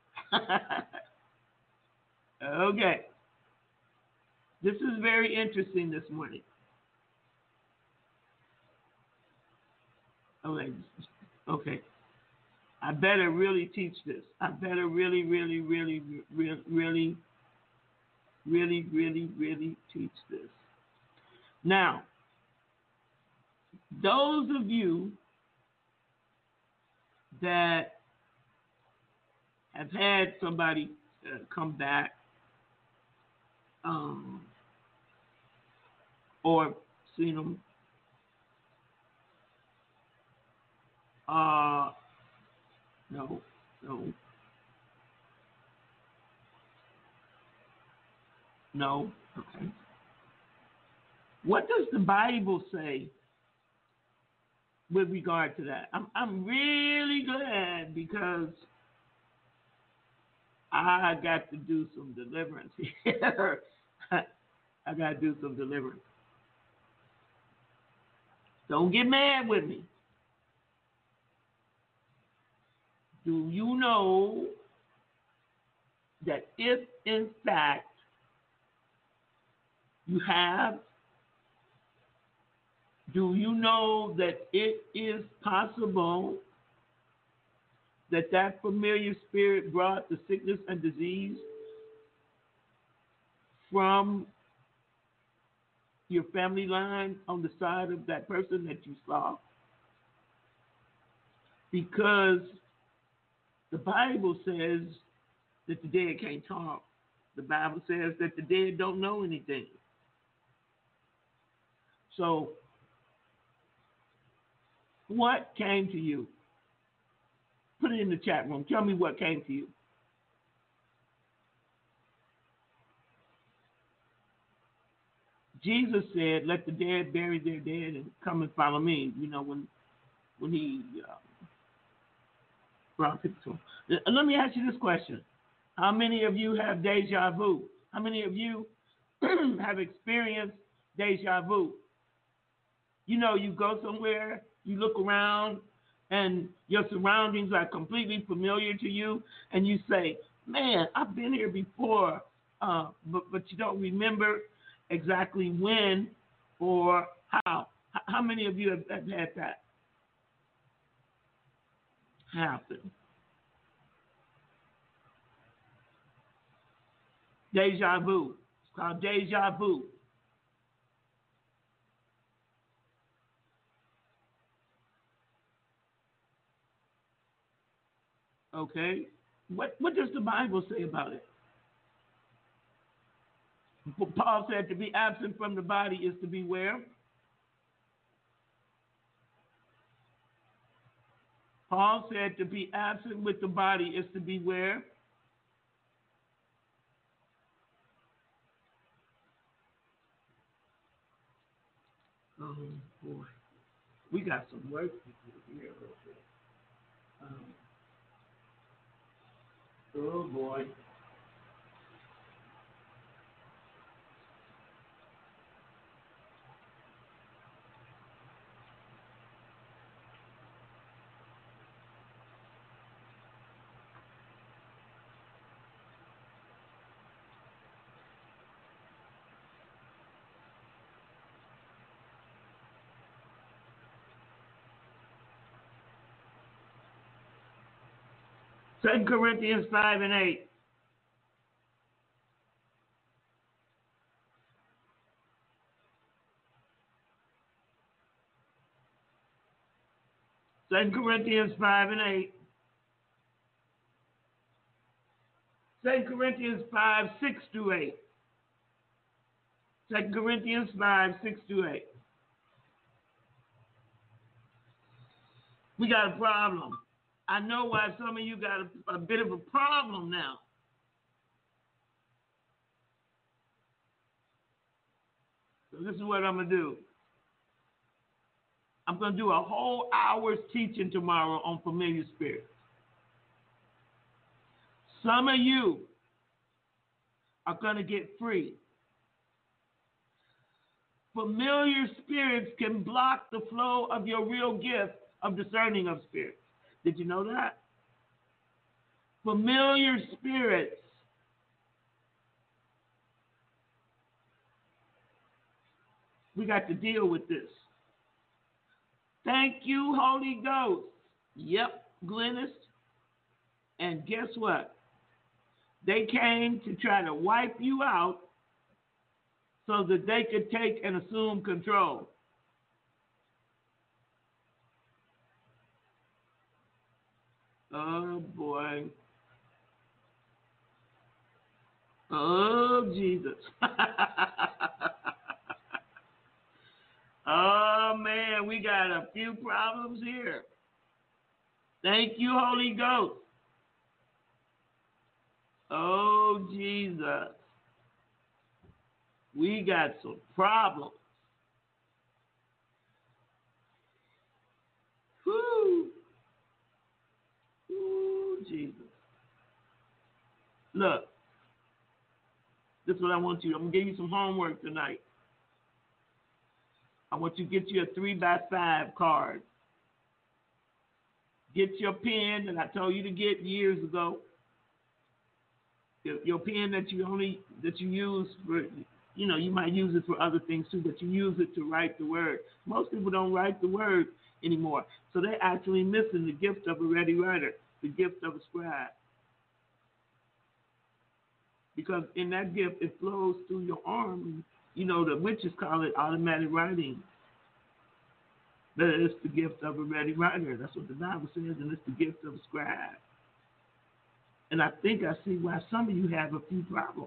Okay. This is very interesting this morning. Okay. Okay. I better really teach this. I better really, really, really, really, really, really, really, really teach this. Now, those of you that have had somebody uh, come back um, or seen them, uh, no, no, no, okay. What does the Bible say with regard to that? I'm I'm really glad because I got to do some deliverance here. I got to do some deliverance. Don't get mad with me. Do you know that if in fact you have, do you know that it is possible that that familiar spirit brought the sickness and disease from your family line on the side of that person that you saw? Because the Bible says that the dead can't talk. The Bible says that the dead don't know anything. So, what came to you? Put it in the chat room. Tell me what came to you. Jesus said, "Let the dead bury their dead and come and follow me." You know, when when he uh, brought people to him. Let me ask you this question: how many of you have deja vu? How many of you have experienced deja vu. You know, you go somewhere, you look around, and your surroundings are completely familiar to you, and you say, man, I've been here before, uh, but, but you don't remember exactly when or how. H- how many of you have, have had that happen? Deja vu. It's called deja vu. Okay? What what does the Bible say about it? Paul said to be absent from the body is to be where? Paul said to be absent with the body is to be where? Oh boy. We got some work to do here. Um, oh boy. Second Corinthians five and eight. Second Corinthians five and eight. Second Corinthians five, six through eight. Second Corinthians five, six through eight. We got a problem. I know why some of you got a, a bit of a problem now. So this is what I'm going to do. I'm going to do a whole hour's teaching tomorrow on familiar spirits. Some of you are going to get free. Familiar spirits can block the flow of your real gift of discerning of spirits. Did you know that? Familiar spirits we got to deal with this. Thank you, Holy Ghost. Yep, Glennis. And guess what? They came to try to wipe you out so that they could take and assume control. Oh, boy. Oh, Jesus. Oh, man, we got a few problems here. Thank you, Holy Ghost. Oh, Jesus. We got some problems. Whoo. Ooh, Jesus. Look, this is what I want you. I'm going to give you some homework tonight. I want you to get you a three by five card. Get your pen that I told you to get years ago. Your, your pen that you only that you use for, you know, you might use it for other things too, but you use it to write the word. Most people don't write the word anymore, so they're actually missing the gift of a ready writer, the gift of a scribe. Because in that gift, it flows through your arm. You know, the witches call it automatic writing. But it's the gift of a ready writer. That's what the Bible says, and it's the gift of a scribe. And I think I see why some of you have a few problems.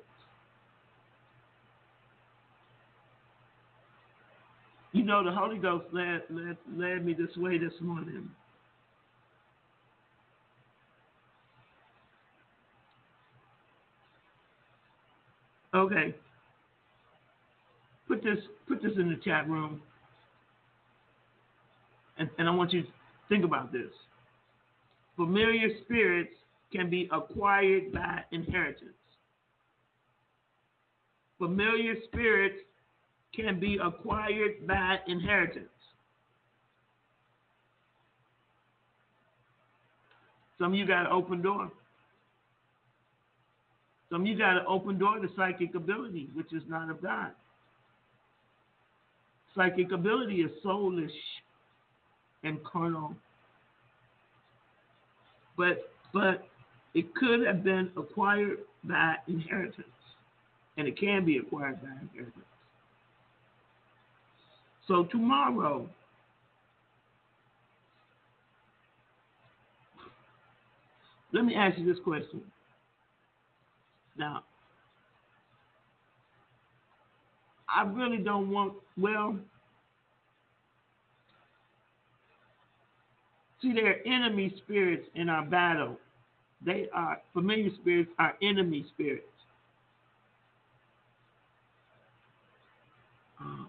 You know, the Holy Ghost led, led, led me this way this morning. Okay. Put this put this in the chat room. And, and I want you to think about this. Familiar spirits can be acquired by inheritance. familiar spirits can be acquired by inheritance. Some of you got an open door. Some of you got an open door to psychic ability, which is not of God. Psychic ability is soulish and carnal. But but it could have been acquired by inheritance. And it can be acquired by inheritance. So tomorrow, let me ask you this question. Now, I really don't want, well, see, there are enemy spirits in our battle. They are, familiar spirits are enemy spirits. Um,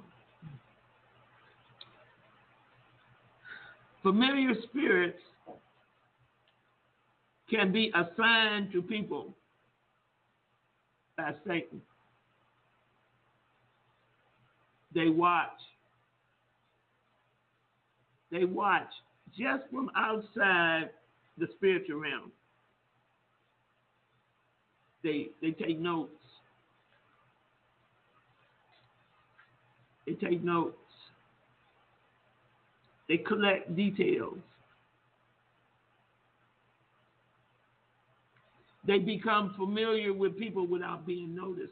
familiar spirits can be assigned to people by Satan. They watch. They watch just from outside the spiritual realm. They they take notes. They take notes. They collect details. They become familiar with people without being noticed.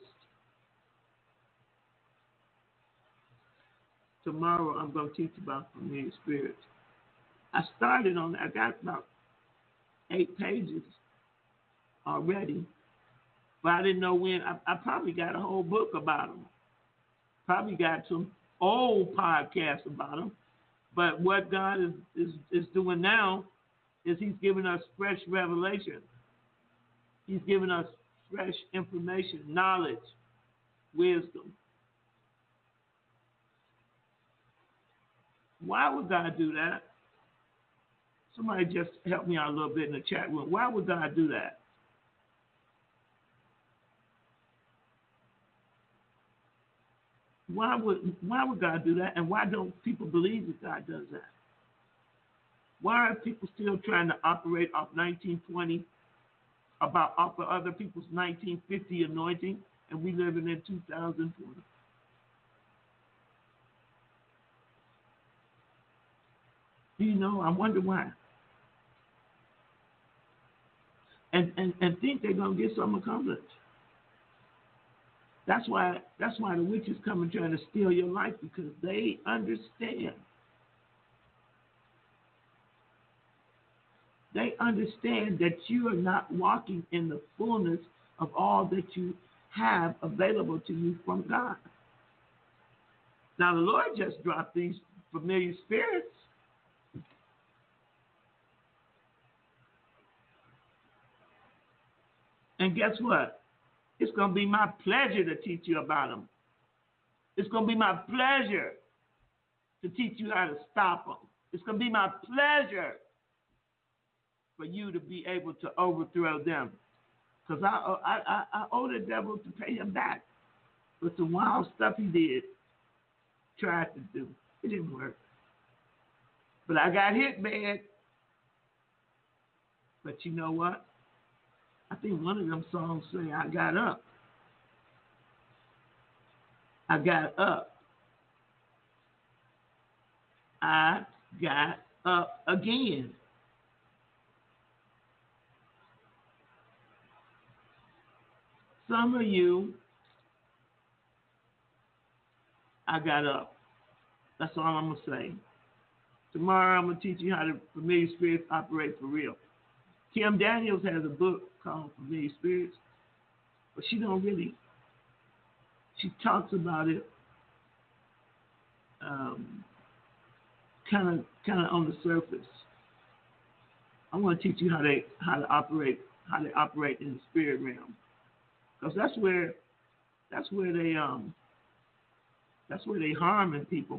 Tomorrow I'm going to teach about familiar spirits. I started on that. I got about eight pages already, but I didn't know when. I, I probably got a whole book about them. Probably got some old podcasts about them. But what God is, is, is doing now is he's giving us fresh revelation. He's giving us fresh information, knowledge, wisdom. Why would God do that? Somebody just help me out a little bit in the chat room. Why would God do that? Why would why would God do that? And why don't people believe that God does that? Why are people still trying to operate off nineteen twenty, about off of other people's nineteen fifty anointing, and we living in two thousand twenty? Do you know? I wonder why. And and, and think they're gonna get something accomplished. That's why that's why the witches come and trying to steal your life, because they understand. They understand that you are not walking in the fullness of all that you have available to you from God. Now the Lord just dropped these familiar spirits. And guess what? It's going to be my pleasure to teach you about them. It's going to be my pleasure to teach you how to stop them. It's going to be my pleasure for you to be able to overthrow them. Because I, I, I, I owe the devil to pay him back for some wild stuff he did, tried to do. It didn't work. But I got hit bad. But you know what? I think one of them songs say, I got up. I got up. I got up again. Some of you, I got up. That's all I'm going to say. Tomorrow I'm going to teach you how the familiar spirits operate for real. Kim Daniels has a book called Familiar Spirits, but she don't really, she talks about it um, kind of kind of on the surface. I want to teach you how they how to operate how they operate in the spirit realm, because that's where that's where they um that's where they harming people.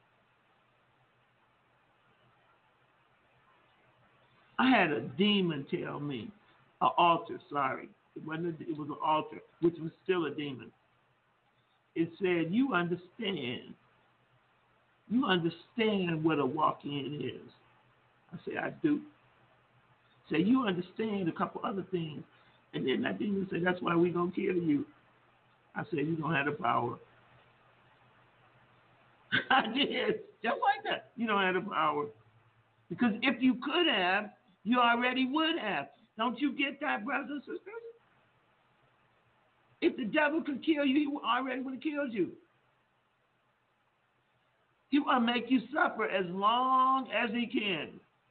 I had a demon tell me, an altar, sorry. It wasn't a, it was an altar, which was still a demon. it said, you understand. You understand what a walk-in is. I said, I do. Say, you understand a couple other things. And then that demon said, that's why we're going to kill you. I said, you don't have the power. I did. Just like that. You don't have the power. Because if you could have, you already would have. Don't you get that, brothers and sisters? If the devil could kill you, he already would have killed you. He want to make you suffer as long as he can.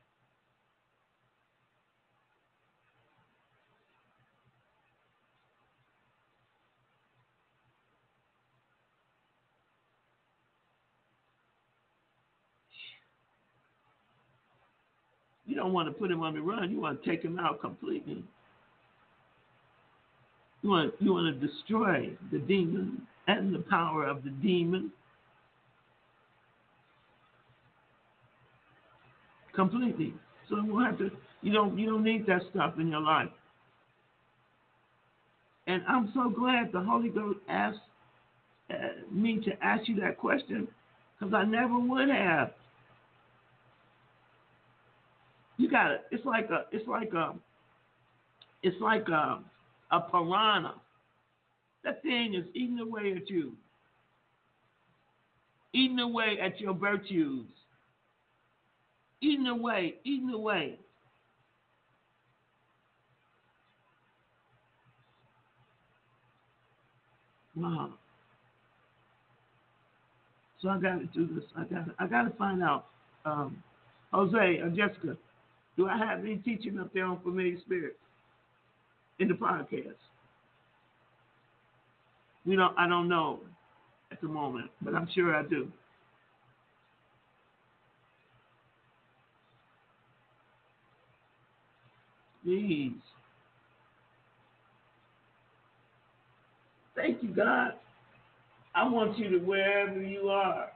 You don't want to put him on the run. You want to take him out completely. You want, you want to destroy the demon and the power of the demon completely. So you have to. You don't. You don't need that stuff in your life. And I'm so glad the Holy Ghost asked uh, me to ask you that question, because I never would have. You got it. It's like a. It's like a. It's like a. A piranha. That thing is eating away at you. Eating away at your virtues. Eating away. Eating away. Wow. So I got to do this. I got. I got to find out. Um, Jose or Jessica, do I have any teaching up there on familiar spirits in the podcast? We don't. I don't know at the moment, but I'm sure I do. Please. Thank you, God. I want you to, wherever you are.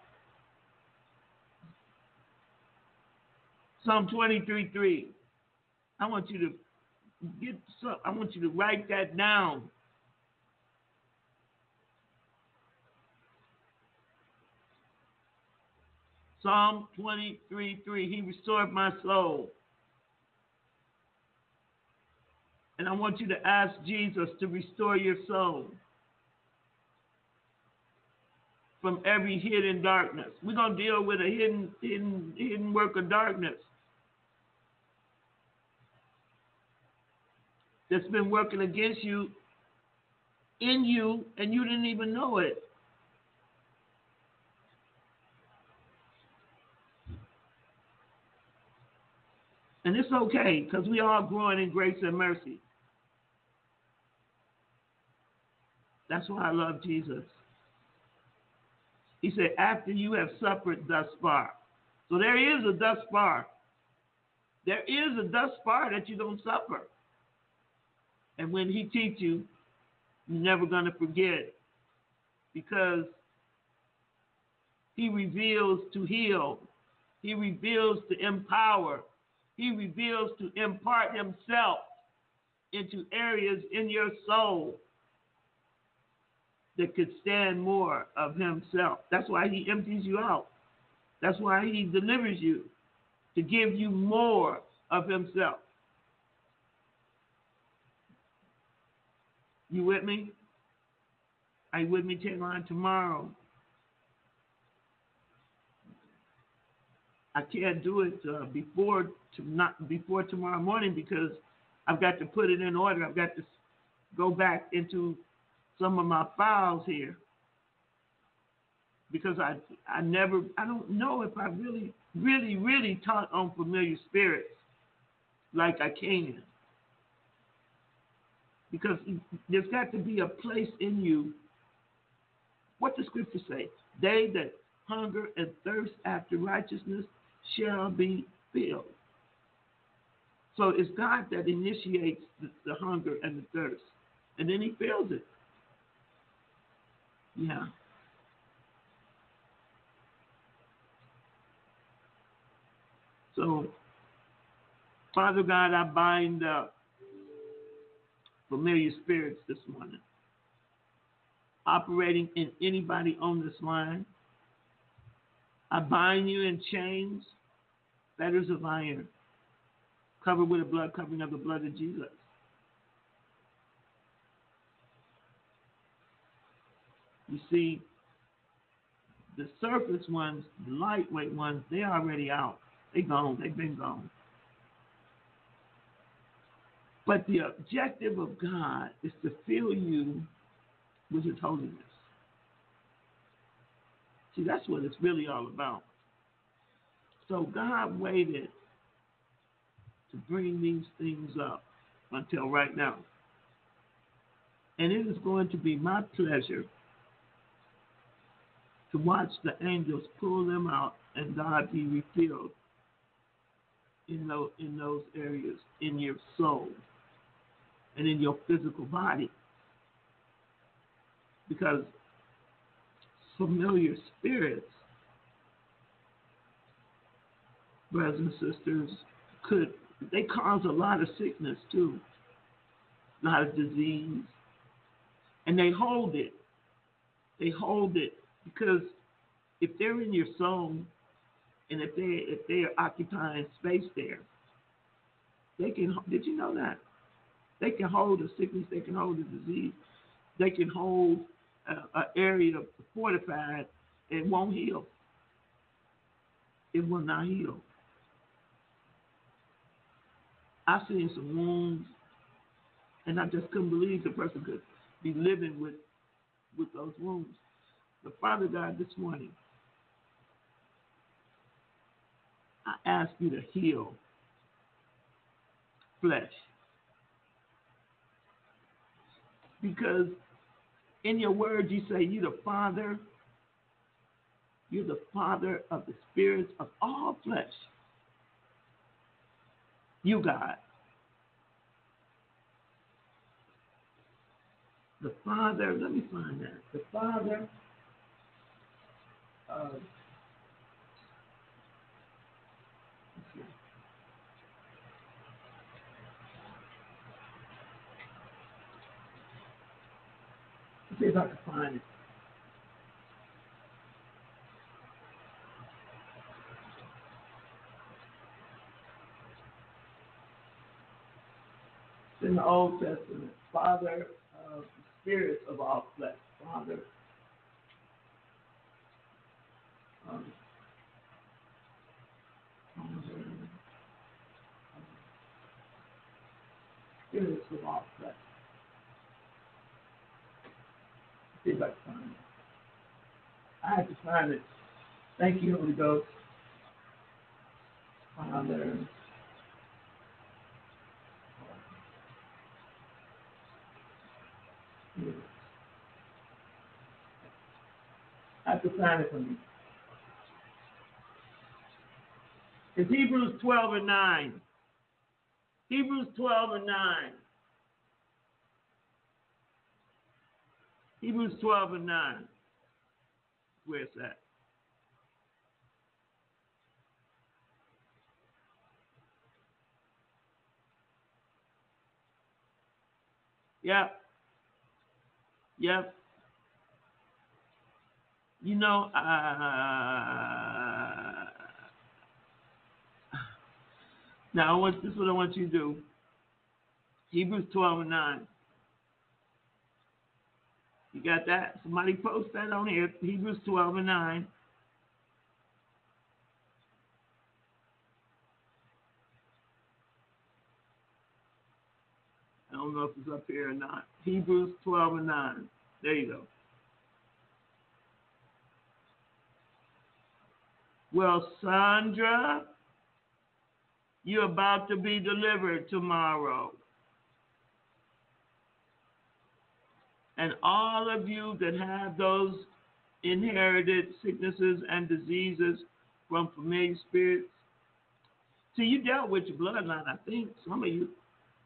Psalm twenty-three three. I want you to get some, I want you to write that down. Psalm twenty-three three. He restored my soul. And I want you to ask Jesus to restore your soul from every hidden darkness. We're going to deal with a hidden, hidden, hidden work of darkness that's been working against you, in you, and you didn't even know it. And it's okay, because we are growing in grace and mercy. That's why I love Jesus. He said, after you have suffered thus far. So there is a thus far. There is a thus far that you don't suffer. And when he teaches you, you're never going to forget, because he reveals to heal. He reveals to empower. He reveals to impart himself into areas in your soul that could stand more of himself. That's why he empties you out. That's why he delivers you, to give you more of himself. You with me? Are you with me, Taylor, tomorrow? I can't do it uh, before to not before tomorrow morning, because I've got to put it in order. I've got to go back into some of my files here, because I I never I don't know if I really really really taught on familiar spirits like I can, because there's got to be a place in you. What the scripture say? They that hunger and thirst after righteousness shall be filled. So it's God that initiates the, the hunger and the thirst, and then he fills it. Yeah. So, Father God, I bind up familiar spirits this morning. operating in anybody on this line. I bind you in chains, fetters of iron, covered with the blood covering of the blood of Jesus. You see, the surface ones, the lightweight ones, they're already out. They're gone. They've been gone. But the objective of God is to fill you with His holiness. See, that's what it's really all about. So God waited to bring these things up until right now. And it is going to be my pleasure to watch the angels pull them out and God be revealed in those, in those areas, in your soul and in your physical body. Because familiar spirits, brothers and sisters, could, they cause a lot of sickness too, a lot of disease, and they hold it. They hold it because if they're in your soul, and if they if they are occupying space there, they can. Did you know that they can hold a sickness? They can hold a disease. They can hold an area fortified. It won't heal. It will not heal. I've seen some wounds, and I just couldn't believe the person could be living with with those wounds. But Father God, this morning, I ask you to heal flesh. Because in your word you say you're the Father, you're the Father of the spirits of all flesh. You, God. The Father, let me find that. The Father of, let's see. Let's see if I can find it. It's in the Old Testament. Father of the spirits of all flesh. Father. Um, Father of spirits of all flesh. Let's see if I can find it. I have to find it. Thank you, Holy Ghost. Father. I have to find it for me. It's Hebrews twelve and nine. Hebrews twelve and nine. Hebrews twelve and nine. Where's that? Yep. Yep. You know, uh, now I want, this is what I want you to do. Hebrews twelve and nine. You got that? Somebody post that on here. Hebrews twelve and nine. I don't know if it's up here or not. Hebrews twelve and nine. There you go. Well, Sandra, you're about to be delivered tomorrow. And all of you that have those inherited sicknesses and diseases from familiar spirits. See, you dealt with your bloodline, I think, some of you.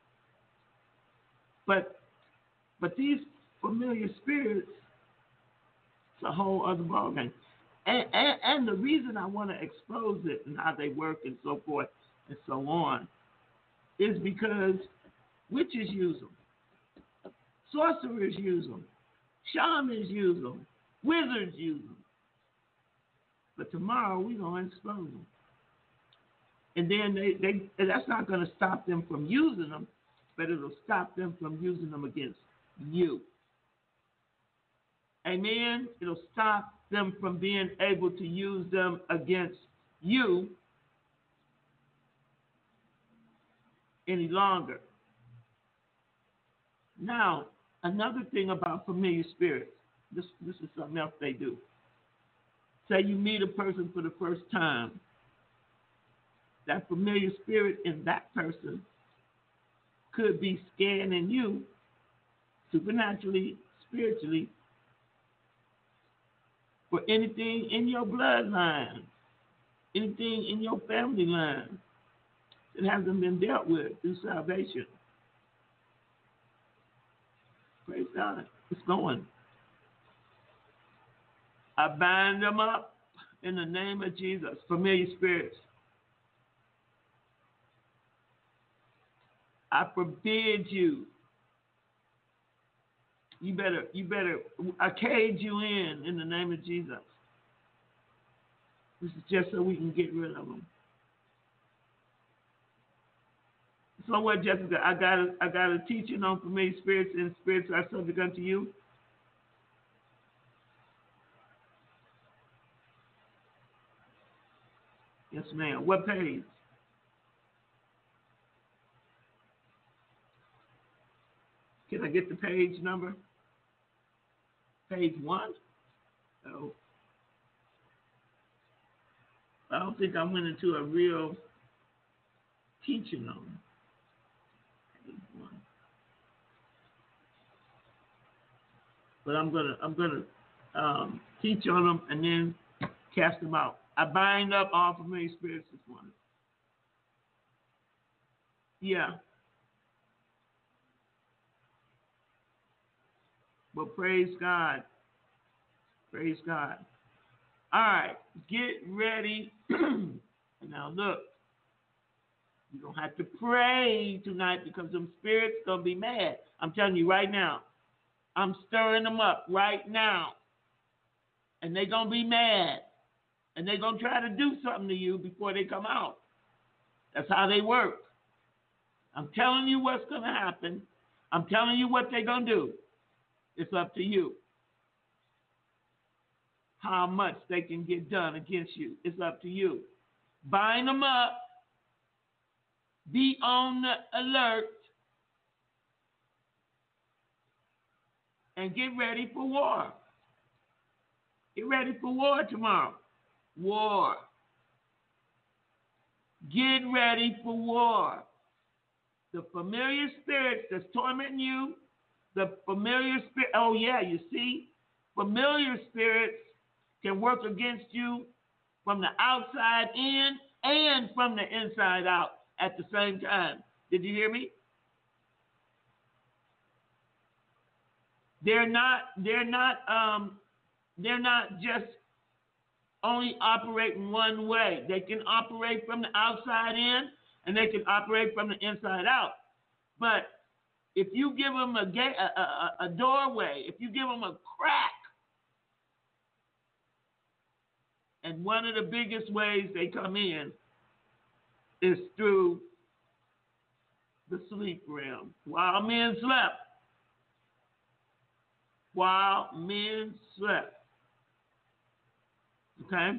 But but these familiar spirits, it's a whole other ballgame. And, and, and the reason I want to expose it and how they work and so forth and so on is because witches use them. Sorcerers use them. Shamans use them. Wizards use them. But tomorrow we're going to expose them. And then they, they that's not going to stop them from using them, but it'll stop them from using them against you. Amen? It'll stop them from being able to use them against you any longer. Now, another thing about familiar spirits, this, this is something else they do. Say you meet a person for the first time. That familiar spirit in that person could be scanning you supernaturally, spiritually, for anything in your bloodline, anything in your family line that hasn't been dealt with through salvation. Praise God. It's going. I bind them up in the name of Jesus, familiar spirits. I forbid you. You better, you better, I cage you in in the name of Jesus. This is just so we can get rid of them. So what, Jessica? I got a, I got a teaching on familiar spirits and spirits are subject unto you. Yes, ma'am. What page? Can I get the page number? Page one? Oh. I don't think I went into a real teaching on page one. But I'm gonna I'm gonna um, teach on them and then cast them out. I bind up all familiar spirits this morning. Yeah. Well, praise God. Praise God. All right, get ready. And now look, you don't have to pray tonight because them spirits going to be mad. I'm telling you right now. I'm stirring them up right now. And they're going to be mad. And they're going to try to do something to you before they come out. That's how they work. I'm telling you what's going to happen. I'm telling you what they're going to do. It's up to you. How much they can get done against you. It's up to you. Bind them up. Be on the alert. And get ready for war. Get ready for war tomorrow. War. Get ready for war. The familiar spirits that's tormenting you, the familiar spirit, oh yeah, you see, familiar spirits can work against you from the outside in and from the inside out at the same time. Did you hear me? They're not, they're not, um, they're not just only operating one way. They can operate from the outside in and they can operate from the inside out. But if you give them a, ga- a, a, a doorway, if you give them a crack, and one of the biggest ways they come in is through the sleep realm. While men slept. While men slept. Okay?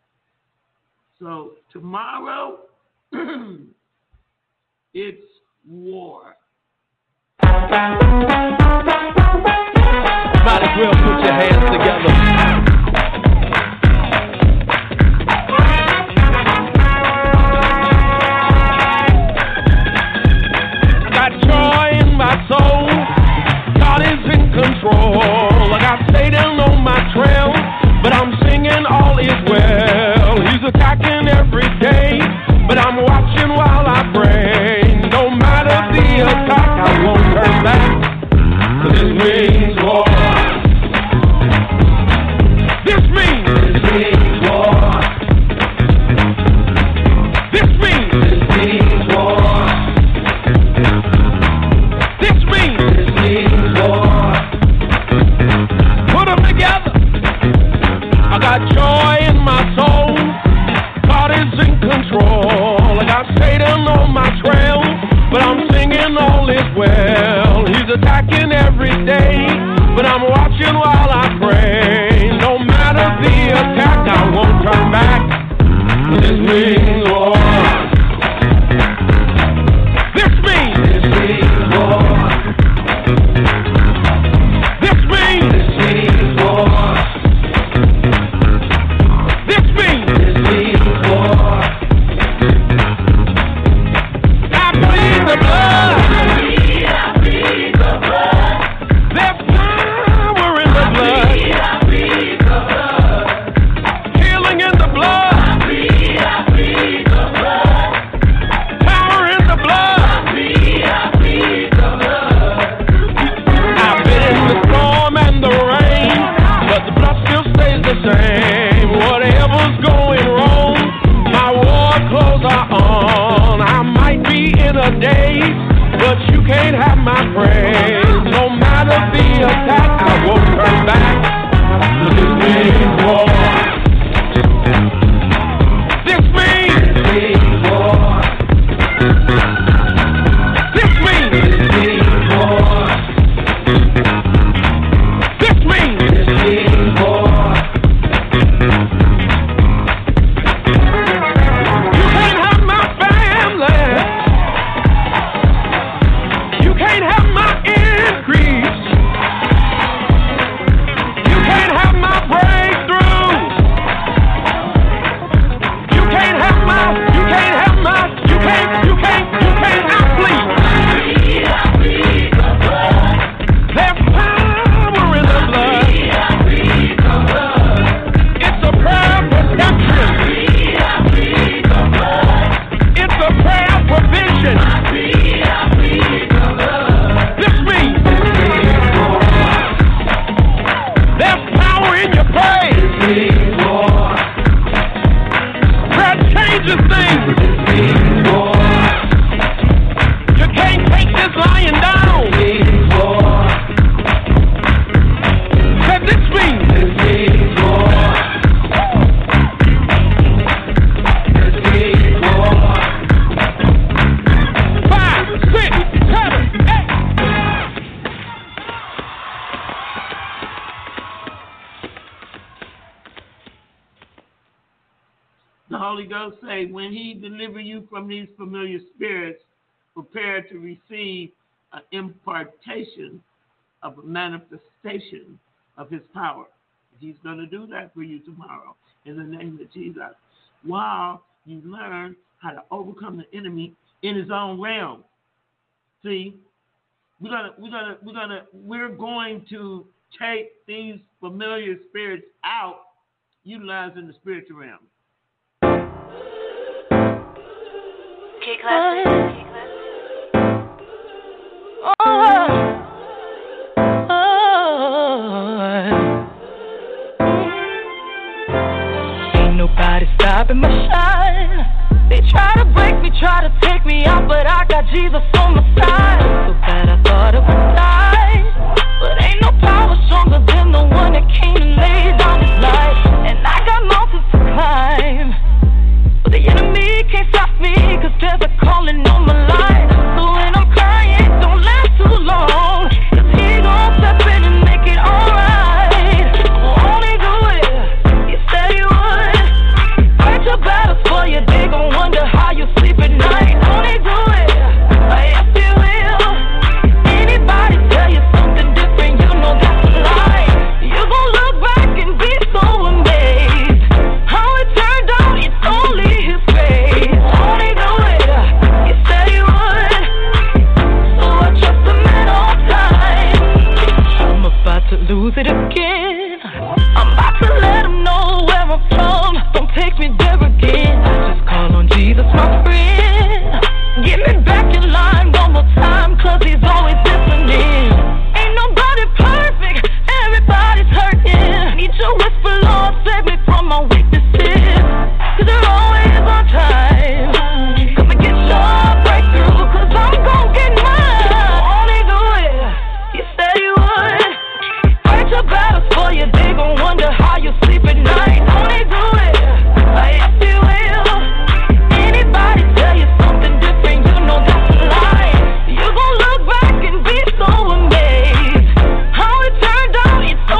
So tomorrow, it's war. Might as well put your hands together. Got joy in my soul. God is in control. I got Satan on my trail, but I'm singing all is well. He's attacking every day, but I'm watching while I pray. No matter the attack, I won't turn back. This means war. watching while I pray. No matter the attack, I won't turn back. This means war. This means. This means war. This means. This means war. This means. This means war. I plead the blood. I plead, I plead the blood. There's power in the blood. I plead the blood. Healing in the blood. I plead, I plead the blood. Power in the blood. I plead, I plead the blood. I've been in the storm and the rain, but the blood still stays the same. Whatever's going wrong, my war clothes are on. I might be in a daze, but you can't have my praise. No matter the attack, I won't turn back. This means war. This means, this means war. This means, this means war. This means, this means war. You can't have my family. You can't have my increase. You can't have my breakthrough. You can't have my, you can't have my, you can't, you can't, you can't, I plead. I plead the blood. There's power in the blood. I plead the blood. It's a prayer of protection. I plead the blood. It's a prayer of provision. I plead, I plead the blood. This means, this means war. There's power in your praise. This means war. Prayer changes things. This means war. You can't take this lying down. This means war. Said this means, this means war. This means war. Five, six, seven, eight. The Holy Ghost say, when he deliver you from these familiar spirits, prepare to receive an impartation of a manifestation of his power. He's going to do that for you tomorrow in the name of Jesus, while you learn how to overcome the enemy in his own realm. See, we're gonna, we're gonna, we're gonna, we're going to take these familiar spirits out, utilizing the spiritual realm. K Classic. Oh, oh. Ain't nobody stopping my shine. They try to break me, try to take me out, but I got Jesus on my side. So bad I thought I would die, but ain't no power stronger than the one that came and laid down his life. And I got mountains to climb, but the enemy can't stop me, cause there's a calling on my life. So when I'm crying, don't last too long, cause he gon' step in and make it alright. Won't he do it? He said he would. Fight your battles for you, they gon' wonder how you sleep at night. Won't he do it? Yes, he will. Anybody tell you something different, you know that's a lie. You gon' look back and be so amazed. How it turned out, it's only his grace. Won't he do it? He said he would. So I trust him at all times. I'm about to lose it again. I'm about to let him know where I'm from. Don't take me there again. I just call on Jesus, my friend. Get me back in line one more time, cause he's always listening. Ain't nobody perfect, everybody's hurting. Need your whisper, Lord, save me from my weaknesses, cause they're always on time. Come and get your breakthrough, cause I'm gon' get mine. Won't he do it? He said he would. Fight your battles for you, they gon' wonder how you sleep at night. Won't he do it? Yes, he will. Anybody tell you something different, you know that's a lie. You gon' look back and be so amazed. How it turned out, it's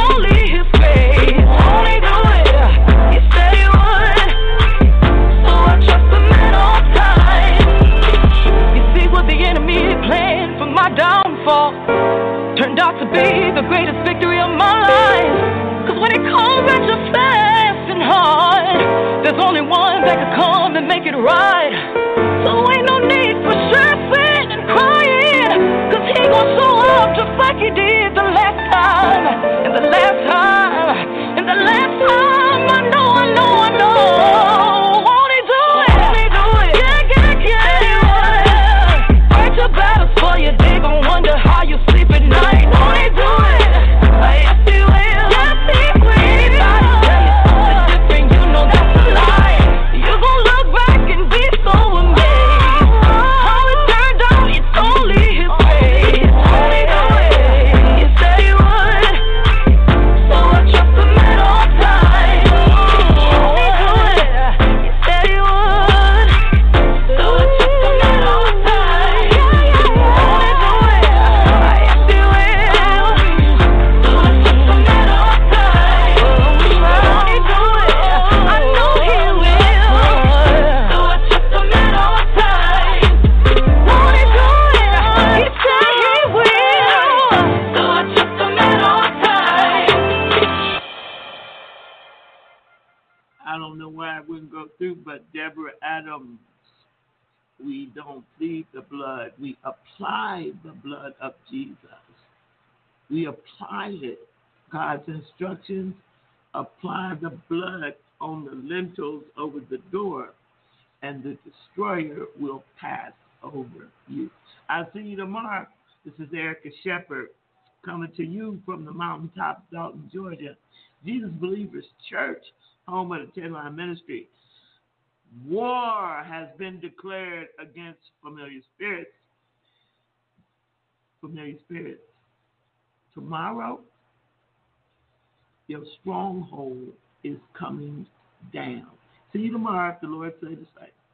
right. So ain't no need for stressing and crying, 'cause he gon' show up just like he did the last time. And the last time, and the last time, I know, I know, I know. Won't he do it? Won't he do it? Yeah, yeah, yeah. Fight your battles for you, they gon' wonder how you sleep at night. Won't he do it? Yes, he will. Yes, he will. Anybody tell you something different, you know that's a lie. You gon' look back and be so amazed. How it turned out, it's only his grace. Won't he do it? He said he would. So I trust him at all times. Won't he do it? He said he would. So I trust him at all times. Won't he do it? Yes, he will. So I trust him at all times. Won't he do it? I know he will. So I trust him at all times. Won't he do it? He said he will. So I trust him at all times. I don't know why I wouldn't go through, but Deborah Adams, we don't plead the blood. We apply the blood of Jesus. We apply it. God's instructions, apply the blood on the lintels over the door, and the destroyer will pass over you. I'll see you tomorrow. This is Erica Shepherd coming to you from the mountaintop, Dalton, Georgia. Jesus Believers Church, home of the Ten Line Ministry. War has been declared against familiar spirits. Familiar spirits. Tomorrow, your stronghold is coming down. See you tomorrow if the Lord says the same.